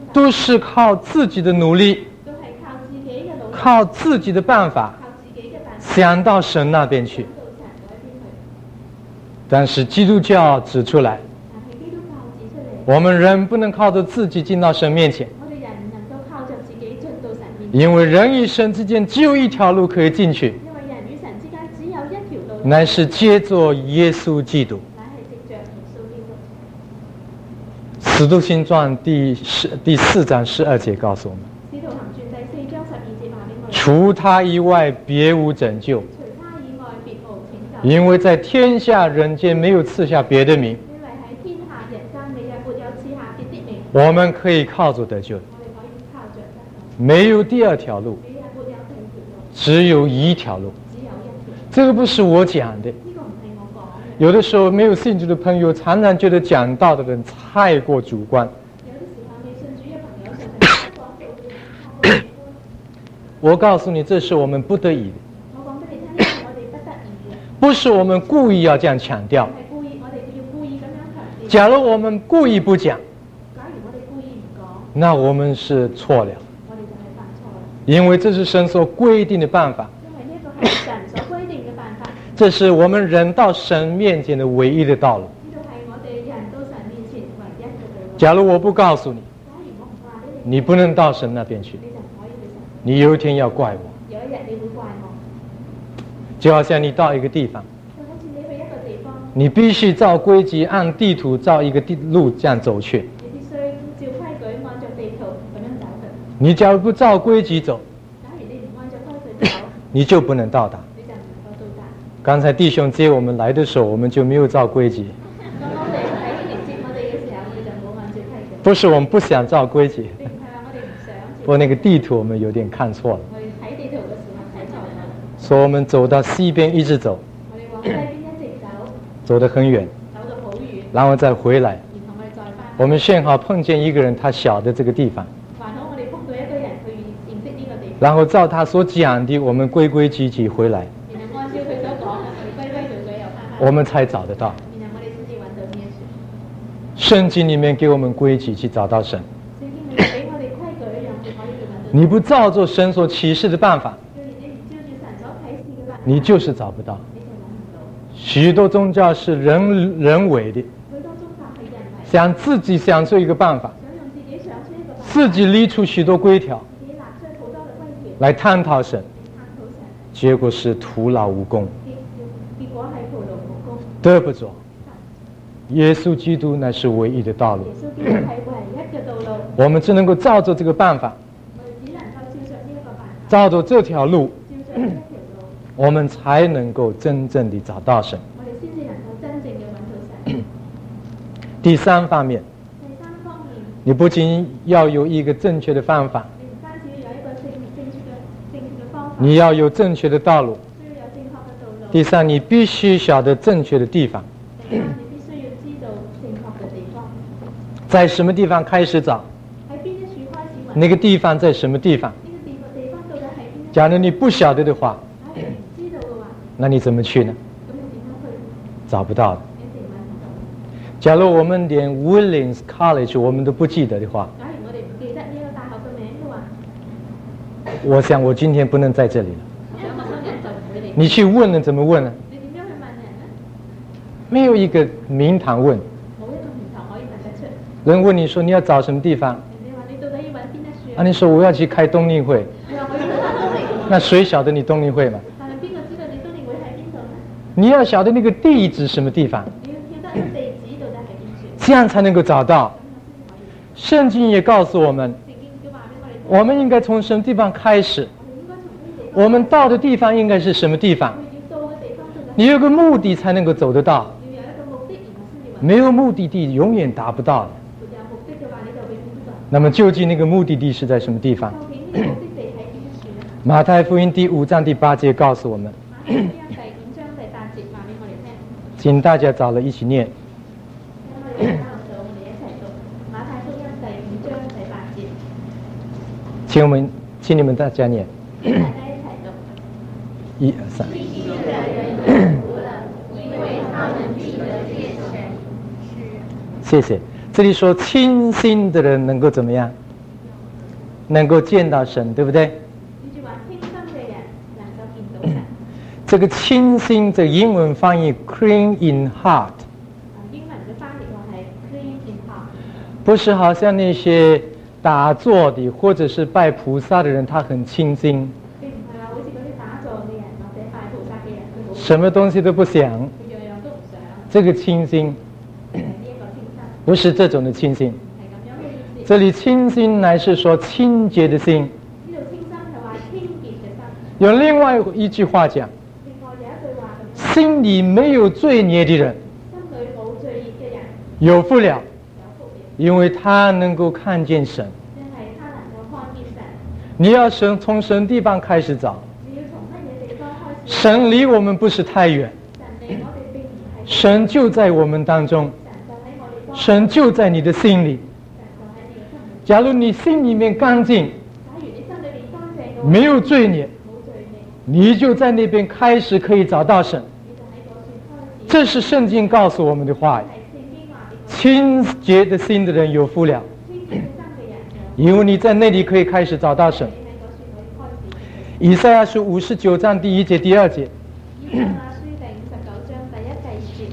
都是靠自己的努力， 都係靠自己嘅努力， 靠自己的辦法靠自己嘅辦法想到神那邊去。 到神嗰邊去。 但是基督教指出來， 但係基督教指出嚟， 我們人不能靠着自己進到神面前， 我哋人唔能夠靠着自己進到神面前， 因為人與神之間只有一條路可以進去， 因為人與神之間只有一條路， 乃是借着耶穌基督。 乃係藉着耶穌基督。 使徒行傳第十第四章十二節告訴我們， 使徒行傳第四章十二節話俾我哋， 除他以外別無拯救， 除他以外別無拯救， 因為在天下人間沒有賜下別的名， 因為喺天下人間未有沒有賜下別的名， 我們可以靠着得救， 我哋可以靠着得救， 沒有第二條路， 你係沒有第二條路， 只有一條路。 只有一條。 這個不是我講的， 呢個唔係我講嘅。 有的時候沒有信主的朋友常常覺得講道的人太過主觀。 有啲時候未信主嘅朋友常常講到嘅人太過主觀。 我告訴你，這是我們不得已的， 我講俾你聽，呢係我哋不得已嘅， 不是我們故意要這樣強調。 係故意，我哋要故意咁樣強調。 假如我們故意不講， 假如我哋故意唔講， 那我們是錯了， 我哋就係犯錯啦。 因為這是神所規定的辦法， 因為呢一個係神所規定嘅辦法， 這是我們人到神面前的唯一的道路。 呢度係我哋人到神面前唯一嘅道路。 假如我不告訴你， 假如我唔話俾你， 你不能到神那邊去， 你就唔可以去神。 你有一天要怪我， 有一日你會怪我， 就好像你到一個地方， 就好似你去一個地方， 你必須照規矩按地圖照一個地路這樣走去。 你必須照規矩按照地圖咁樣走去。 你假如不照規矩走， 假如你唔按照規矩走， 你就不能到達。 你就唔能夠到達。 剛才弟兄接我們來的時候，我們就沒有照規矩， 當我哋喺迎接我哋嘅時候，我哋就冇按照規矩。 不是我們不想照規矩， 並唔係話我哋唔想不過那個地圖我們有點看錯了， 我哋睇地圖嘅時候睇錯咗。 說我們走到西邊一直走， 我哋往西邊一直走， 走得很遠， 走到好遠， 然後再回來。 然後我哋再翻。 我們幸好碰見一個人，他曉得這個地方， 還好我哋碰到一個人，佢認識呢個地方。 然後照他所講的，我們規規矩矩回來， 然後按照佢所講嘅，我哋規規矩矩又翻返。 我們才找得到。 然後我哋先至揾到呢一處。 聖經裡面給我們規矩去找到神， 聖經裏面俾我哋規矩，讓我哋可以去揾到。 你不照做神所啟示的辦法， 你你唔照住神所啟示嘅辦法， 你就是找不到。 你就揾唔到。 許多宗教是人人為的， 許多宗教係人為， 想自己想出一個辦法， 想用自己想出一個辦法， 自己立出許多規條自己立出好多嘅規條來探討神， 嚟探討神， 結果是徒勞無功， 結結果係徒勞無功。 得不着。耶穌基督乃是唯一的道路耶，穌基督係唯一嘅道路， 我們只能夠照着這個辦法， 我哋只能夠照着呢一個辦法， 照着這條路， 照着呢一條路， 我們才能夠真正地找到神。 我哋先至能夠真正嘅揾到神。 第三方面， 第三方面， 你不僅要有一個正確的方法， 你唔單止要有一個正正確嘅正確嘅方法， 你要有正確的道路。 需要有正確嘅道路。 第三，你必須曉得正確的地方， 第三，你必須要知道正確嘅地方， 在什麼地方開始找， 喺邊一處開始揾。 那個地方在什麼地方。 呢個地個地方到底喺邊一處？ 假如你不曉得的話， 假如你唔知道嘅話， 那你怎麼去呢？ 咁你點樣去？ 找不到的。 一定揾唔到。 假如我們連 Willings College 我們都不記得的話， 假如我哋唔記得呢一個大學嘅名嘅話， 我想我今天不能在這裡了。 有陌生人就唔會嚟。 你去問了怎麼問呢？ 你點樣去問人呢？ 沒有一個名堂問。 冇一個名堂可以問得出。 人問你說你要找什麼地方， 人哋話你到底要揾邊一處啊，你說我要去開冬令會， 你話我要去開冬令會， 那誰曉得你冬令會嘛？ 但係邊個知道你冬令會喺邊度呢？ 你要曉得那個地址什麼地方， 你要曉得地址到底喺邊處， 這樣才能夠找到。 咁我先至可以。 聖經也告訴我們， 聖經都話俾我哋聽， 我們應該從什麼地方開始， 我哋應該從呢啲地方， 我們到的地方應該是什麼地方。 我哋要到嘅地方到底你有個目的才能夠走得到， 要有一個目的，然後先至揾。 沒有目的地永遠達不到的。 沒有目的嘅話，你就永遠都揾。 那麼究竟那個目的地是在什麼地方？ 究竟呢個目的地喺邊一處呢？ 馬太福音第五章第八節告訴我們， 馬太福音第五章第八節話俾我哋聽。 請大家找了一起念。 我哋交到我哋一齊讀馬太福音第五章第八節， 請我們，請你們大家念， 大家一齊讀。 一二三。 信的人有福了，因為他們必得見神。 謝謝。這裡說清心的人能夠怎麼樣？ 能够见到神，对不对？ 呢句話清心嘅人能夠見到神。 这个清心，这个英文翻译 clean in heart， 英文嘅翻譯話係 clean in heart， 不是好像那些打坐的或者是拜菩薩的人，他很清心， 並唔係話好似嗰啲打坐嘅人或者拜菩薩嘅人，佢好什么东西都不想。 佢樣樣都唔想。 这个清心係呢一個清心， 不是這種的清心， 係咁樣嘅意思。 这里清心乃是說清潔的心。 呢度清心係話清潔嘅心。 有另外一句話講， 另外有一句話咁樣， 心裏沒有罪孽的人心裏冇罪孽嘅人有福了， 有福了， 因為他能夠看見神。 因為他能夠看見神。 你要神從神地方開始找， 你要從乜嘢地方開始？ 神離我們不是太遠， 神離我哋並唔係， 神就在我們當中， 神就喺我哋當中， 神就在你的心裡。 神就喺你嘅心裏。 假如你心裡面乾淨， 假如你心裏邊乾淨嘅話， 沒有罪孽， 冇罪孽， 你就在那邊開始可以找到神。 你就喺嗰處開始。 這是聖經告訴我們的話語。 係聖經話俾我哋， 清潔的心的人有福了， 清潔嘅心嘅人因為你在那裡可以開始找到神。 你喺嗰處可以開始。 以賽亞書五十九章第一節、第二節。 以賽亞書第五十九章第一、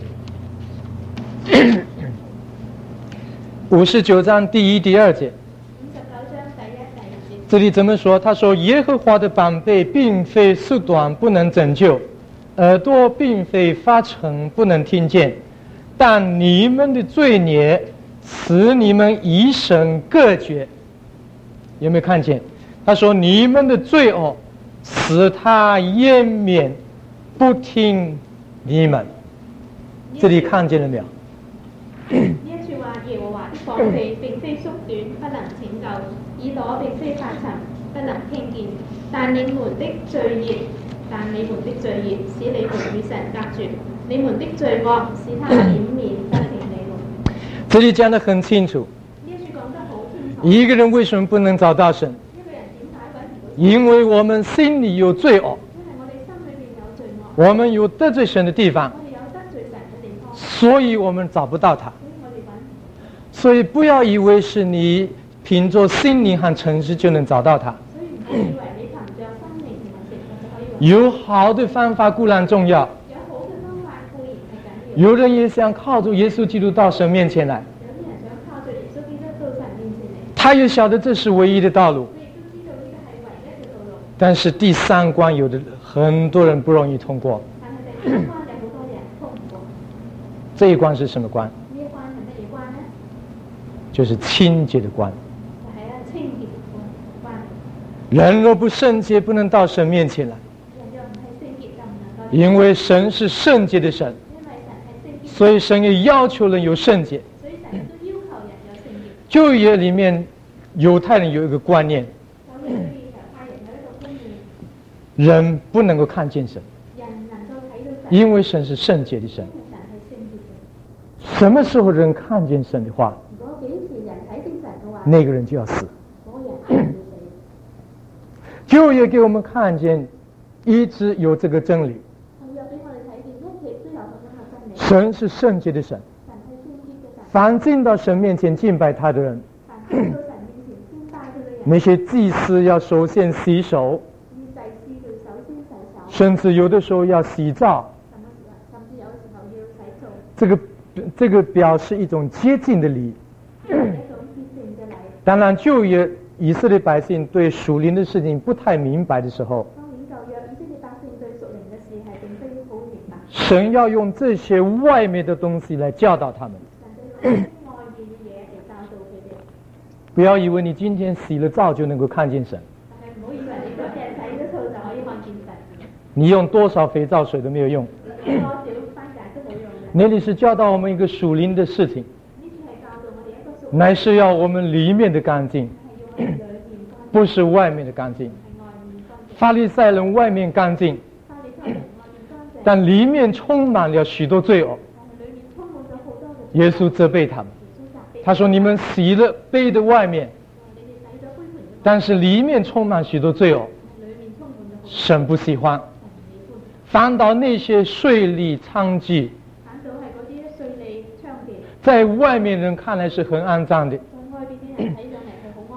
第二節。 五十九章第一、第二節。 五十九章第一、第二節。 這裡怎麼說？他說：耶和華的膀臂並非縮短不能拯救，耳朵並非發沉不能聽見，但你們的罪孽使你們與神隔絕。有沒有看見？他說你們的罪惡使他掩面不聽你們。這裡看見了沒有？ 呢一處話耶和華的膀臂並非縮短不能拯救，耳朵並非發沉不能聽見，但你們的罪孽，但你們的罪孽使你們與神隔絕，你們的罪惡使他掩面不聽你們。 這裡講得很清楚。 呢一處講得好清楚。 一個人為什麼不能找到神？ 一個人點解揾唔到神？ 因為我們心裡有罪惡， 因為我哋心裏邊有罪惡， 我們有得罪神的地方， 我哋有得罪神嘅地方， 所以我們找不到他。 所以我哋揾唔到。 所以不要以為是你憑着心靈和誠實就能找到他。 所以唔好以為你憑着心靈同埋誠實就可以揾。 有好的方法固然重要， 有好嘅方法固然係緊要。 有人也想靠着耶穌基督到神面前來， 有啲人想靠着耶穌基督到神面前嚟， 他也曉得這是唯一的道路。 佢亦都知道呢個係唯一嘅道路。 但是第三關有的很多人不容易通過。 但係第三關有好多人通唔過。 這一關是什麼關？ 呢一關係乜嘢關呢？ 就是清潔的關。 就係一清潔嘅關。 人若不聖潔，不能到神面前來。 人若唔係聖潔，就唔能夠。 因為神是聖潔的神， 因為神係聖潔， 所以神也要求人有聖潔。 所以神都要求人有聖潔。 舊約裡面，猶太人有一個觀念， 舊約裏邊猶太人有一個觀念， 人不能夠看見神， 人能夠睇到神， 因為神是聖潔的神。 因為神係聖潔嘅。 什麼時候人看見神的話， 如果幾時人睇見神嘅話， 那個人就要死。 嗰個人係要死。 舊約給我們看見，一直有這個真理， 舊約俾我哋睇見，一直都有咁樣嘅真理。 神是聖潔的神， 神係聖潔嘅神。 凡進到神面前敬拜他的人， 凡去到神面前敬拜佢嘅人， 那些祭司要首先洗手， 要祭司佢首先洗手， 甚至有的時候要洗澡。 什麼時候，甚至有時候要洗澡， 這個這個表示一種接近的禮。 係一種潔淨嘅禮。 當然，舊約以色列百姓對屬靈的事情不太明白的時候， 當年舊約以色列百姓對屬靈嘅事係並非好明白， 神要用這些外面的東西來教導他們。 神就用外邊嘅嘢嚟教導佢哋。 不要以為你今天洗了澡就能夠看見神， 但係唔好以為你嗰日洗咗澡就可以看見神， 你用多少肥皂水都沒有用。 你多少番梘都冇用嘅。 那裡是教導我們一個屬靈的事情， 呢次係教導我哋一個屬靈， 乃是要我們裡面的乾淨， 係要我哋裏邊乾淨， 不是外面的乾淨。 係外面乾淨。 法利賽人外面乾淨， 法利賽人外面乾淨， 但裡面充滿了許多罪惡。 但係裏面充滿咗好多嘅罪。 耶穌責備他們， 耶穌責備他說：你們洗了杯的外面， 你哋洗咗杯盤嘅， 但是裡面充滿許多罪惡， 但係裏面充滿咗好多神不喜歡。 神唔喜歡。 反倒那些稅吏娼妓， 反倒係嗰啲稅吏娼妓， 在外面人看來是很骯髒的， 在外邊啲人睇上嚟係好骯髒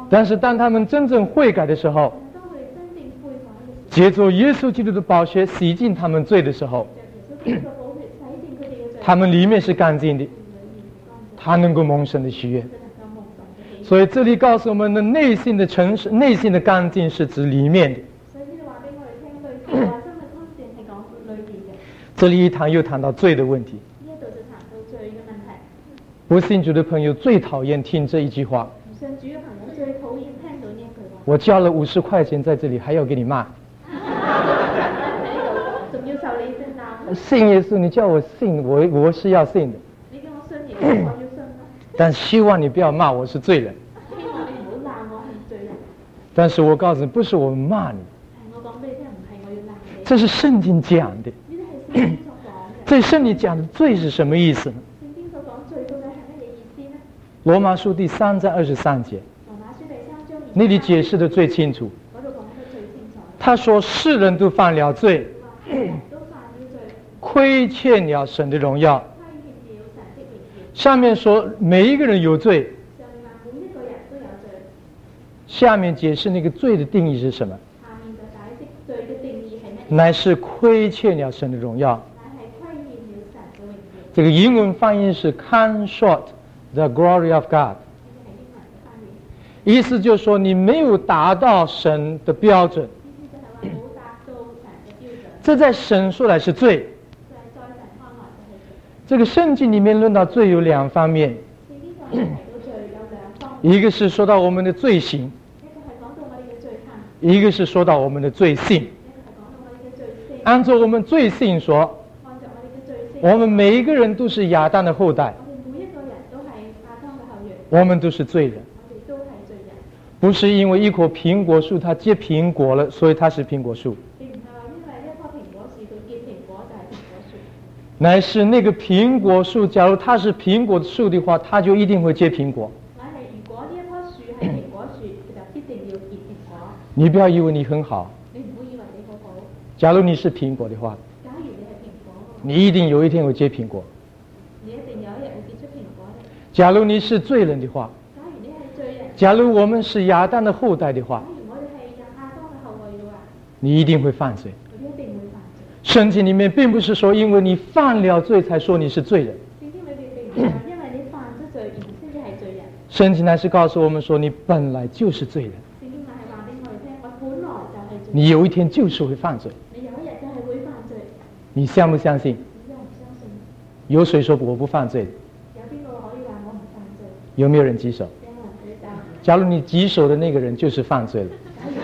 但是當他們真正悔改的時候， 當佢哋真正悔改嘅時候， 借助耶穌基督的寶血洗淨他們罪的時候， 着耶穌基督嘅寶血洗淨佢哋嘅罪， 他們裡面是乾淨的， 裏面乾淨， 他能夠蒙神的喜悅。 佢能夠蒙神嘅喜悅。 所以這裡告訴我們的內心的誠實、內心的乾淨是指裡面的。 所以呢度話俾我哋聽，裏邊話真係乾淨係講裏邊嘅。 這裡一談又談到罪的問題。 呢一度就談到罪嘅問題。 不信主的朋友最討厭聽這一句話。 唔信主嘅朋友最討厭聽到呢一句話。 我交了五十塊錢在這裡，還要給你罵。 喺度仲要受你聲鬧。 信耶穌，你叫我信，我我是要信的。 你叫我信耶穌，我要信啦。 但希望你不要罵我是罪人。 希望你唔好鬧我係罪人。 但是我告訴你，不是我罵你， 係我講俾你聽，唔係我要鬧你。 這是聖經講的。 呢啲係聖經所講嘅。 這聖經講的罪是什麼意思呢？ 聖經所講罪到底係乜嘢意思呢？ 羅馬書第三章二十三節， 羅馬書第三章二十三節那裡解釋得最清楚。 嗰度講得最清楚。 他說世人都犯了罪， 話人都犯了罪， 虧欠了神的榮耀。 虧欠了神的榮耀。 上面說每一個人有罪， 上面話每一個人都有罪。 下面解釋那個罪的定義是什麼？ 下面就解釋罪嘅定義係乜嘢？ 乃是虧欠了神的榮耀。 乃係虧欠了神嘅榮耀。 這個英文翻譯是 come short the glory of God， 呢個係英文嘅翻譯。 意思就是說你沒有達到神的標準， 意思就係話冇達到神嘅標準。 這在神說來是罪。 就係在神看來就係罪。 這個聖經裡面論到罪有兩方面， 聖經上面提到罪有兩方面， 一個是說到我們的罪行， 一個係講到我哋嘅罪行， 一個是說到我們的罪性。 一個係講到我哋嘅罪性。 按照我們罪性說， 按照我哋嘅罪性， 我們每一個人都是亞當的後代， 我哋每一個人都係亞當嘅後裔， 我們都是罪人。 我哋都係罪人。 不是因為一棵蘋果樹它結蘋果了，所以它是蘋果樹， 並唔係話因為一棵蘋果樹佢結蘋果就係蘋果樹， 乃是那個蘋果樹，假如它是蘋果樹的話，它就一定會結蘋果。 乃係如果呢一棵樹係蘋果樹，佢就必定要結蘋果。 你不要以為你很好， 你唔好以為你好好， 假如你是蘋果的話， 假如你係蘋果， 你一定有一天會結蘋果。 你一定有一日會結出蘋果嘅。 假如你是罪人的話， 假如你係罪人， 假如我們是亞當的後代的話， 假如我哋係亞當嘅後裔嘅話， 你一定會犯罪。 我哋一定會犯罪。 聖經裡面並不是說因為你犯了罪才說你是罪人， 聖經裏邊並唔係話因為你犯咗罪而先至係罪人。 聖經乃是告訴我們說你本來就是罪人， 聖經乃係話俾我哋聽，我本來就係罪人。 你有一天就是會犯罪。 你有一日就係會犯罪， 你相不相信？ 你相唔相信？ 有誰說我不犯罪？ 有邊個可以話我唔犯罪？ 有沒有人舉手？ 有冇人舉手？ 假如你舉手的那個人就是犯罪了，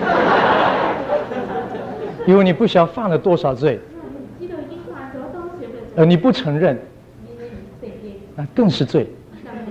因為你不曉得犯了多少罪， 因為你唔知道已經犯咗多少嘅罪， 而你不承認， 你你唔承認， 那更是罪。 更係罪。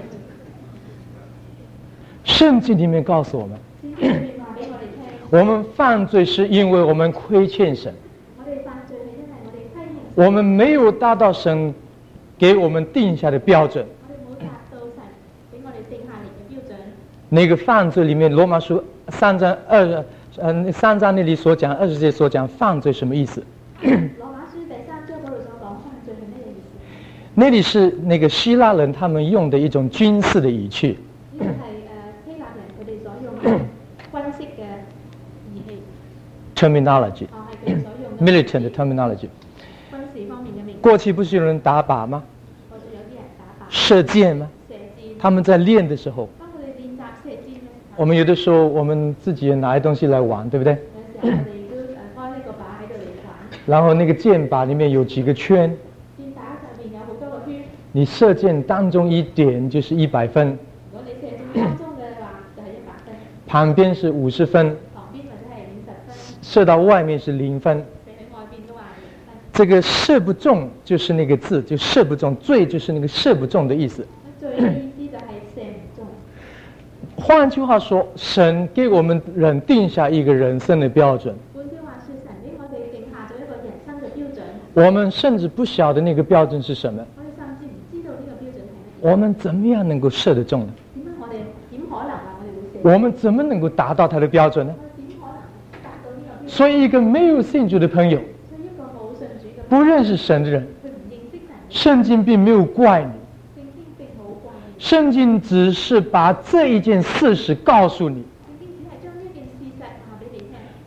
聖經裡面告訴我們， 聖經裏邊話俾我哋聽， 我們犯罪是因為我們虧欠神， 我哋犯罪係因為我哋虧欠神， 我們沒有達到神給我們定下的標準。 我哋冇達到神俾我哋定下嚟嘅標準。 那個犯罪裡面，羅馬書三章二，呃，三章那裡所講二十節所講犯罪什麼意思？ 羅馬書第三章嗰度所講犯罪係咩意思？ 那裡是那個希臘人他們用的一種軍事的語氣。 呢個係誒希臘人佢哋所用嘅軍事嘅儀器， terminology， 哦係佢哋所用嘅 militant terminology。 軍事方面嘅名詞。 過去不是有人打靶嗎？ 或者有啲人打靶、 射箭嗎？ 射箭。 他們在練的時候， 當佢哋練習射箭嘅時候， 我們有的時候我們自己也拿一東西來玩，對不對？ 有時候我哋都誒開呢個靶喺度嚟玩。 然後那個箭靶裡面有幾個圈， 箭靶上面有好多個圈， 你射箭當中一點就是一百分， 如果你射中當中嘅話就係一百分， 旁邊是五十分， 旁邊或者係五十分， 射到外面是零分。 射喺外邊嘅話零分。 這個射不中就是那個字，就射不中，罪就是那個射不中的意思。 罪嘅意思就係射唔中。 換句話說，神給我們人定下一個人生的標準， 換句話說，神俾我哋定下咗一個人生嘅標準， 我們甚至不曉得那個標準是什麼， 我哋甚至唔知道呢個標準係乜嘢。 我們怎麼樣能夠射得中呢？ 點解我哋點可能話我哋會射？ 我們怎麼能夠達到他的標準呢？ 我哋點可能達到呢個標準？ 所以一個沒有信主的朋友， 所以一個冇信主嘅不認識神的人， 佢唔認識神， 聖經並沒有怪你， 聖經並冇怪你， 聖經只是把這一件事實告訴你， 聖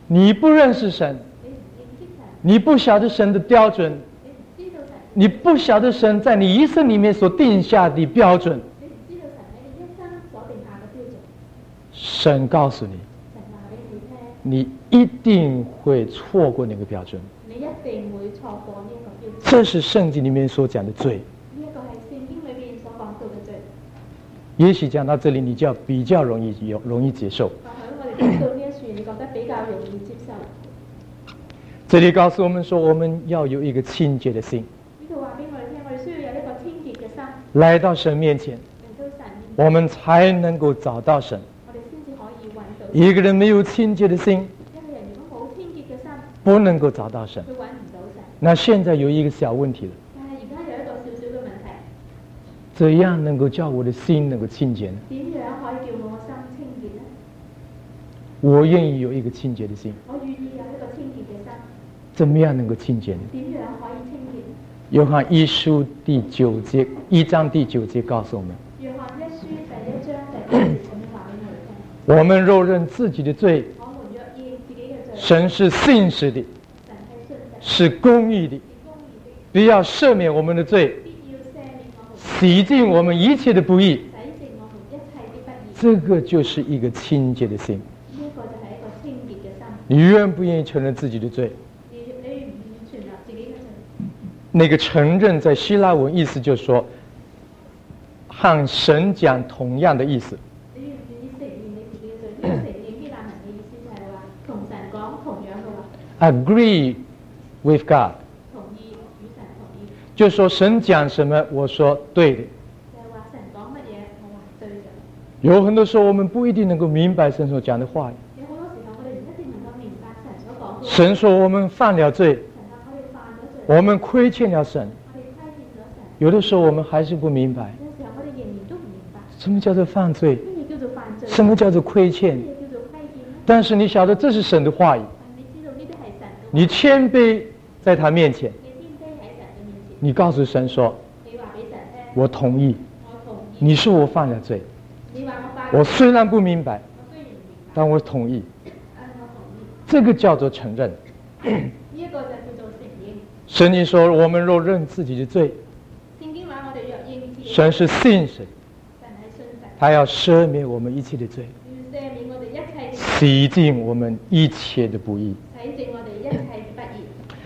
你不认识神， 你唔認識神， 你不曉得神的標準， 你唔知道神， 你不曉得神在你一生裡面所定下的標準。 你唔知道神喺你一生所定下嘅標準。 神告訴你， 神話俾你聽， 你一定會錯過那個標準。 你一定會錯過呢一個標準。 這是聖經裡面所講的罪。 呢一個係聖經裏邊所講到嘅罪。 也許講到這裡，你就要比較容易有容易接受。 或許我哋講到呢一處，你覺得比較容易接受。 這裡告訴我們說，我們要有一個清潔的心， 呢度話俾我哋聽，我哋需要有一個清潔嘅心， 來到神面前， 嚟到神面前， 我們才能夠找到神。 我哋先至可以揾到。 一個人沒有清潔的心， 一個人如果冇清潔嘅心， 不能夠找到神。 佢揾唔到神。 那現在有一個小問題了， 但係而家有一個小小嘅問題， 怎樣能夠叫我的心能夠清潔呢？ 點樣可以叫我心清潔呢？ 我願意有一個清潔的心， 我願意有一個清潔嘅心， 怎麼樣能夠清潔呢？ 點樣可以清潔？ 約翰一書第九節，一章第九節告訴我們： 約翰一書第一章第九節咁樣話俾我哋聽。 我們若認自己的罪， 我們若認自己嘅罪， 神是信實的， 神係信實， 是公義的， 是公義的， 必要赦免我們的罪， 必要赦免我們， 洗淨我們一切的不義。 洗淨我們一切的不義。 這個就是一個清潔的心。 呢一個就係一個清潔嘅心。 你願不願意承認自己的罪？ 你你願唔願意承認自己嘅罪？ 那個承認在希臘文意思就是說，和神講同樣的意思。 你願唔願意承認你自己嘅罪？呢個承認希臘文嘅意思就係話同神講同樣嘅話， Agree with God， 同意與神同意， 就是說神講什麼，我說對的。 就係話神講乜嘢，我話對嘅。 有很多時候我們不一定能夠明白神所講的話。 有好多時候我哋唔一定能夠明白神所講嘅話。 神說我們犯了罪， 神話我哋犯咗罪， 我們虧欠了神。 我哋虧欠咗神。 有的時候我們還是不明白， 有時候我哋仍然都唔明白什麼叫做犯罪， 咩叫做犯罪， 什麼叫做虧欠。 咩叫做虧欠呢？ 但是你曉得這是神的話語， 但你知道呢啲係神嘅話， 你謙卑在他面前， 你謙卑喺神嘅面前， 你告訴神說， 你話俾神聽， 我同意， 我同意。 你說我犯了罪， 你話我犯， 我雖然不明白， 我雖然唔明白， 但我同意。 但我同意。 這個叫做承認。 呢一個就叫做承認。 聖經說，我們若認自己的罪， 聖經話我哋若認自己， 神是信神， 神係信實， 他要赦免我們一切的罪， 要赦免我哋一切嘅罪， 洗淨我們一切的不義。 洗淨我哋一切嘅不義。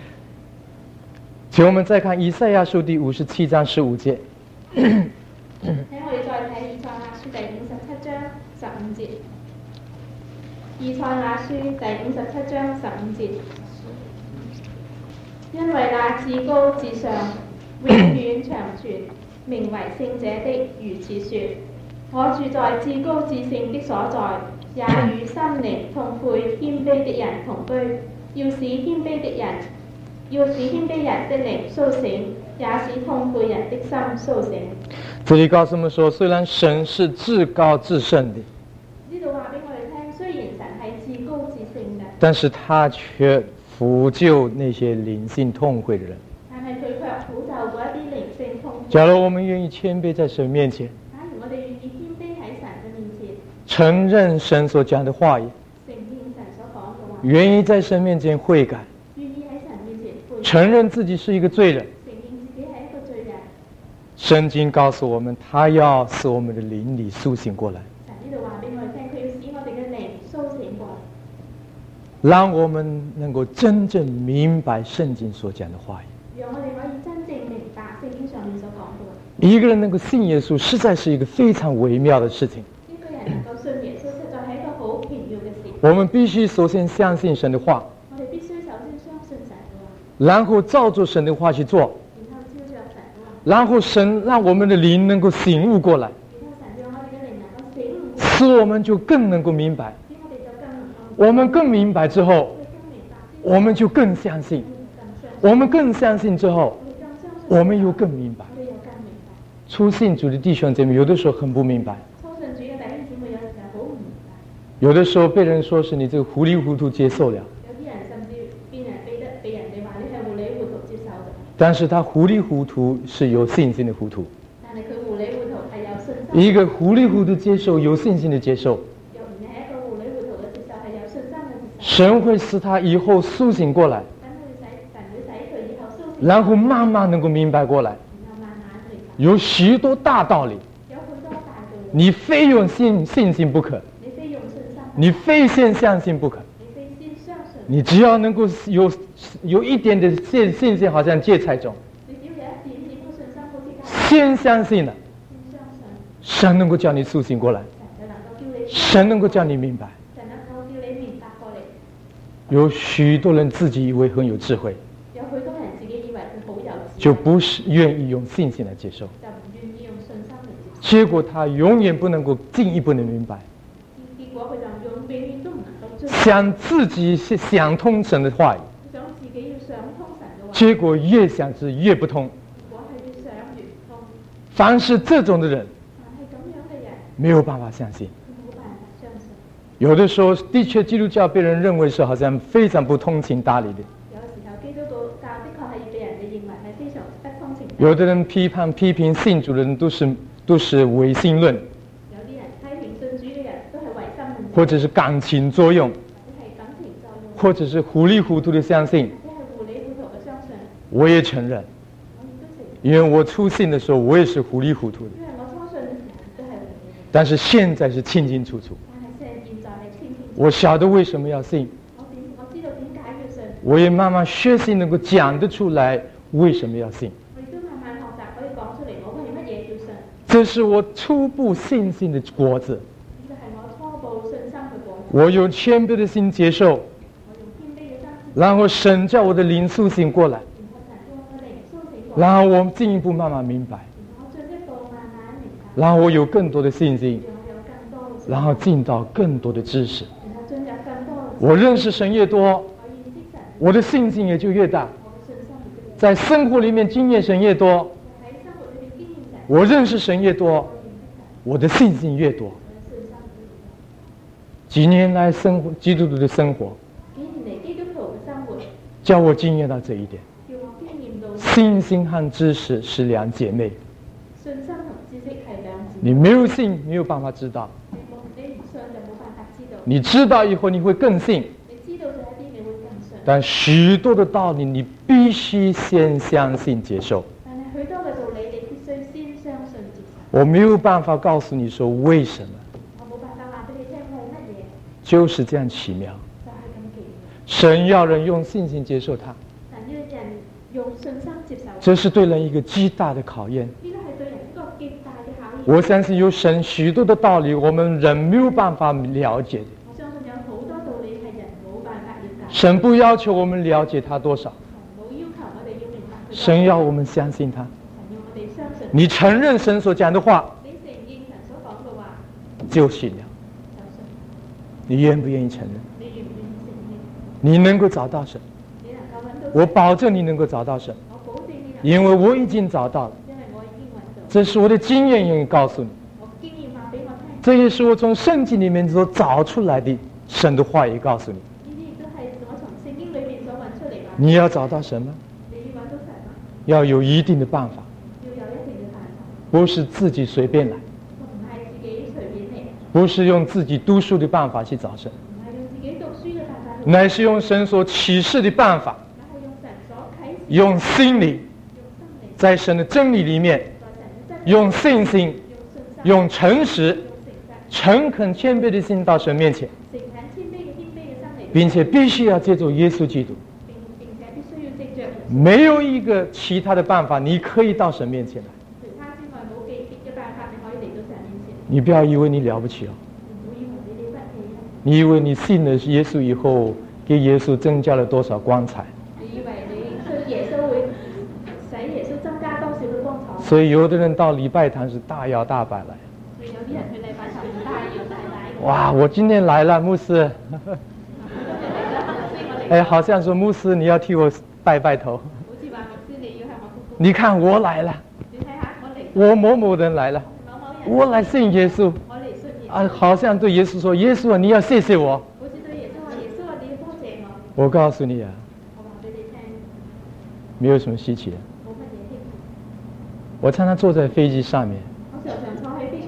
請我們再看以賽亞書第五十七章十五節。 睇我哋再睇以賽亞書第五十七章十五節。以賽亞書第五十七章十五節，因為那至高至上、永遠長存、名為聖者的如此說：我住在至高至聖的所在，也與心靈痛悔謙卑的人同居，要使謙卑的人，要使謙卑人的靈甦醒，也使痛悔人的心甦醒。 這裡告訴我們說，雖然神是至高至聖的， 呢度話俾我哋聽，雖然神係至高至聖嘅， 但是他卻扶救那些靈性痛悔的人。 但係佢卻補救嗰一啲靈性痛悔。 假如我們願意謙卑在神面前， 假如我哋願意謙卑喺神嘅面前， 承認神所講的話語， 承認神所講嘅話， 願意在神面前悔改， 願意喺神面前悔改， 承認自己是一個罪人。 承認自己係一個罪人。 聖經告訴我們，他要使我們的靈裡甦醒過來， 神呢度話俾我哋聽，佢要使我哋嘅靈甦醒過嚟， 讓我們能夠真正明白聖經所講的話語。 讓我哋可以真正明白聖經上面所講嘅話。 一個人能夠信耶穌，實在是一個非常微妙的事情。 一個人能夠信耶穌，實在係一個好奇妙嘅事。 我們必須首先相信神的話， 我哋必須首先相信神嘅話， 然後照着神的話去做， 然後照着神嘅話， 然後神讓我們的靈能夠醒悟過來， 然後神讓我哋嘅靈能夠醒悟， 使我們就更能夠明白。 使我哋就更能夠， 我們更明白之後， 我哋更明白之後， 我們就更相信。 我哋更相信， 我們更相信之後， 我哋更相信， 我們又更明白。 我哋又更明白。 初信主的弟兄姐妹，有的時候很不明白， 初信主嘅弟兄姊妹有時候好唔明白， 有的時候被人說是你這個糊裡糊塗接受了， 有啲人甚至俾人俾得俾人哋話你係糊里糊塗接受嘅， 但是他糊裡糊塗是有信心的糊塗。 但係佢糊里糊塗係有信心， 一個糊裡糊塗接受有信心的接受， 又唔係一個糊里糊塗嘅接受係有信心嘅接受。 神会使他以后苏醒过来，然后慢慢能够明白过来。有许多大道理，你非用信信心不可，你非先相信不可。你只要能够有有一点的信信心，好像芥菜种，先相信了，神能够叫你苏醒过来，神能够叫你明白。有许多人自己以为很有智慧，就不是愿意用信心来接受，结果他永远不能够进一步的明白，想自己想通神的话语，结果越想是越不通。凡是这种的人，没有办法相信。有的时候，的确基督教被人认为是好像非常不通情达理的。有的人批判批评信主的人都是都是唯心论，或者是感情作用，或者是糊里糊涂的相信。我也承认，因为我初信的时候我也是糊里糊涂的，但是现在是清清楚楚。我晓得为什么要信，我也慢慢学习能够讲得出来为什么要信。这是我初步信心的果子。我用谦卑的心接受，然后神叫我的灵苏醒过来，然后我进一步慢慢明白，然后我有更多的信心，然后进到更多的知识。我认识神越多，我的信心也就越大。在生活里面经验神越多，我认识神越多，我的信心越多。几年来生活基督徒的生活，叫我经验到这一点。信心和知识是两姐妹，你没有信没有办法知道，你知道以后你会更信，但许多的道理你必须先相信接受。我没有办法告诉你说为什么，就是这样奇妙。神要人用信心接受他，这是对人一个极大的考验。我相信有神许多的道理我们人没有办法了解的，神不要求我们了解他多少，神要我们相信他。你承认神所讲的话就行了。你愿不愿意承认？你能够找到神，我保证你能够找到神，因为我已经找到了。这是我的经验愿意告诉你，这也是我从圣经里面所找出来的神的话也告诉你。你要找到神吗？要有一定的办法，不是自己随便来，不是用自己读书的办法去找神，乃是用神所启示的办法，用心灵，在神的真理里面，用信心，用诚实、诚恳、谦卑的心到神面前，并且必须要借助耶稣基督。没有一个其他的办法你可以到神面前来。你不要以为你了不起哦，你以为你信了耶稣以后给耶稣增加了多少光彩，所以有的人到礼拜堂是大摇大摆来。哇，我今天来了，牧师哎，好像说牧师你要替我拜拜头，你看我来了，我某某人来了，我来信耶稣啊，好像对耶稣说，耶稣啊你要谢谢我。我告诉你啊，没有什么稀奇的。我常常坐在飞机上面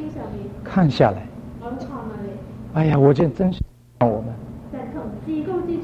看下来，哎呀，我这真是我们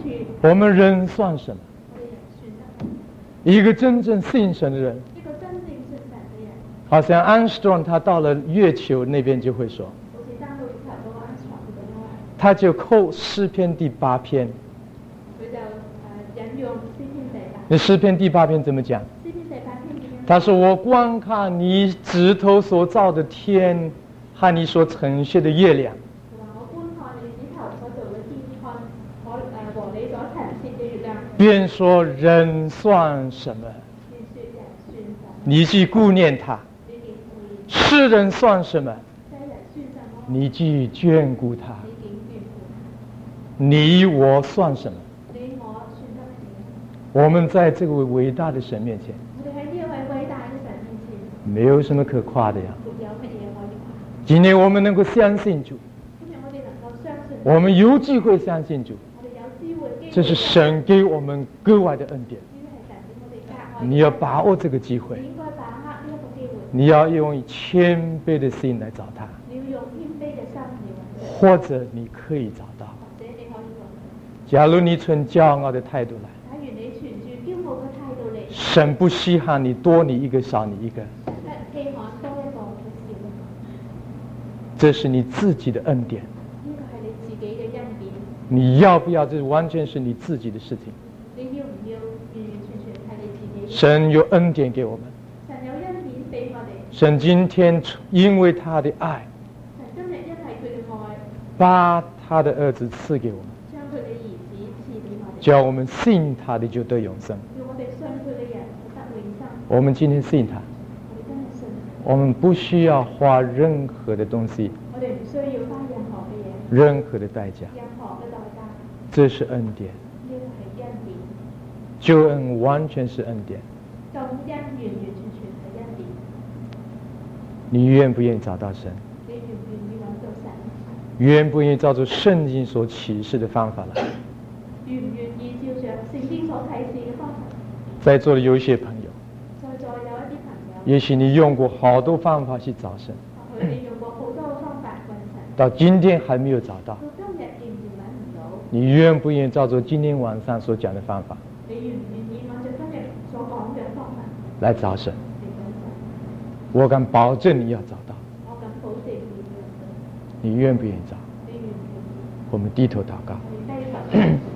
我们人算什么？ 我哋人算得乜？ 一个真正信神的人， 一個真正信神嘅人， 好像安斯顿，他到了月球那邊就會說， 好似登到月球嗰個安床佢咁樣話， 他就扣詩篇第八篇。 佢就誒、呃、引用詩篇第八。 那詩篇第八篇怎麼講？ 詩篇第八篇點樣？ 他說：我觀看你指頭所造的天和你所呈現的月亮。 佢話我觀看你指頭所做嘅天看，我誒、呃、和你所呈現嘅月亮。 便說人算什麼？ 便說人算什麼？ 你去顧念他。 你竟顧念世人算什麼？ 世人算什麼？ 你去眷顧他。 你竟眷顧他。 你我算什麼？ 你我算得乜嘢？ 我們在這個偉大的神面前， 我哋喺呢一位偉大嘅神面前， 沒有什麼可誇的呀。 沒有乜嘢可以誇。 今天我們能夠相信主， 今日我哋能夠相信， 我們有機會相信主， 我哋有機會機會， 這是神給我們格外的恩典。 呢個係神俾我哋格外嘅。 你要把握這個機會， 你應該把握呢一個機會。 你要用謙卑的心來找他， 你要用謙卑嘅心嚟揾佢， 或者你可以找到。 或者你可以揾佢。 假如你存驕傲的態度來， 假如你存住驕傲嘅態度嚟， 神不稀罕你多你一個少你一個， 神不稀罕多一個或少一個。 這是你自己的恩典。 呢個係你自己嘅恩典。 你要不要？這完全是你自己的事情。 你要唔要？完完全全係你自己嘅。 神有恩典給我們。 神有恩典俾我哋。 神今天因為他的愛， 神今日因為佢嘅愛， 把他的兒子賜給我們， 將佢嘅兒子賜俾我哋， 叫我們信他的就得永生。 叫我哋信佢嘅人得永生。 我們今天信他， 我哋真係信佢。 我們不需要花任何的東西， 我哋唔需要花任何嘅嘢， 任何的代價。 任何嘅代價。 這是恩典， 呢個係恩典。 救恩完全是恩典。 救恩完完全全係恩典。 你願不願意找到神？ 你願唔願意揾到神？ 願不願意照着聖經所啟示的方法來？ 願唔願意照着聖經所啟示嘅方法？ 在座的有一些朋友， 在座有一啲朋友， 也許你用過好多方法去找神， 或許你用過好多嘅方法揾神， 到今天還沒有找到。 到今日仍然揾唔到。 你願不願意照着今天晚上所講的方法你願唔願意按照今日所講嘅方法來找神？ 嚟揾神？ 我敢保證你要找到。 我敢保證你要揾到。 你願不願意找？ 你願唔願意？ 我們低頭禱告。 我哋低頭。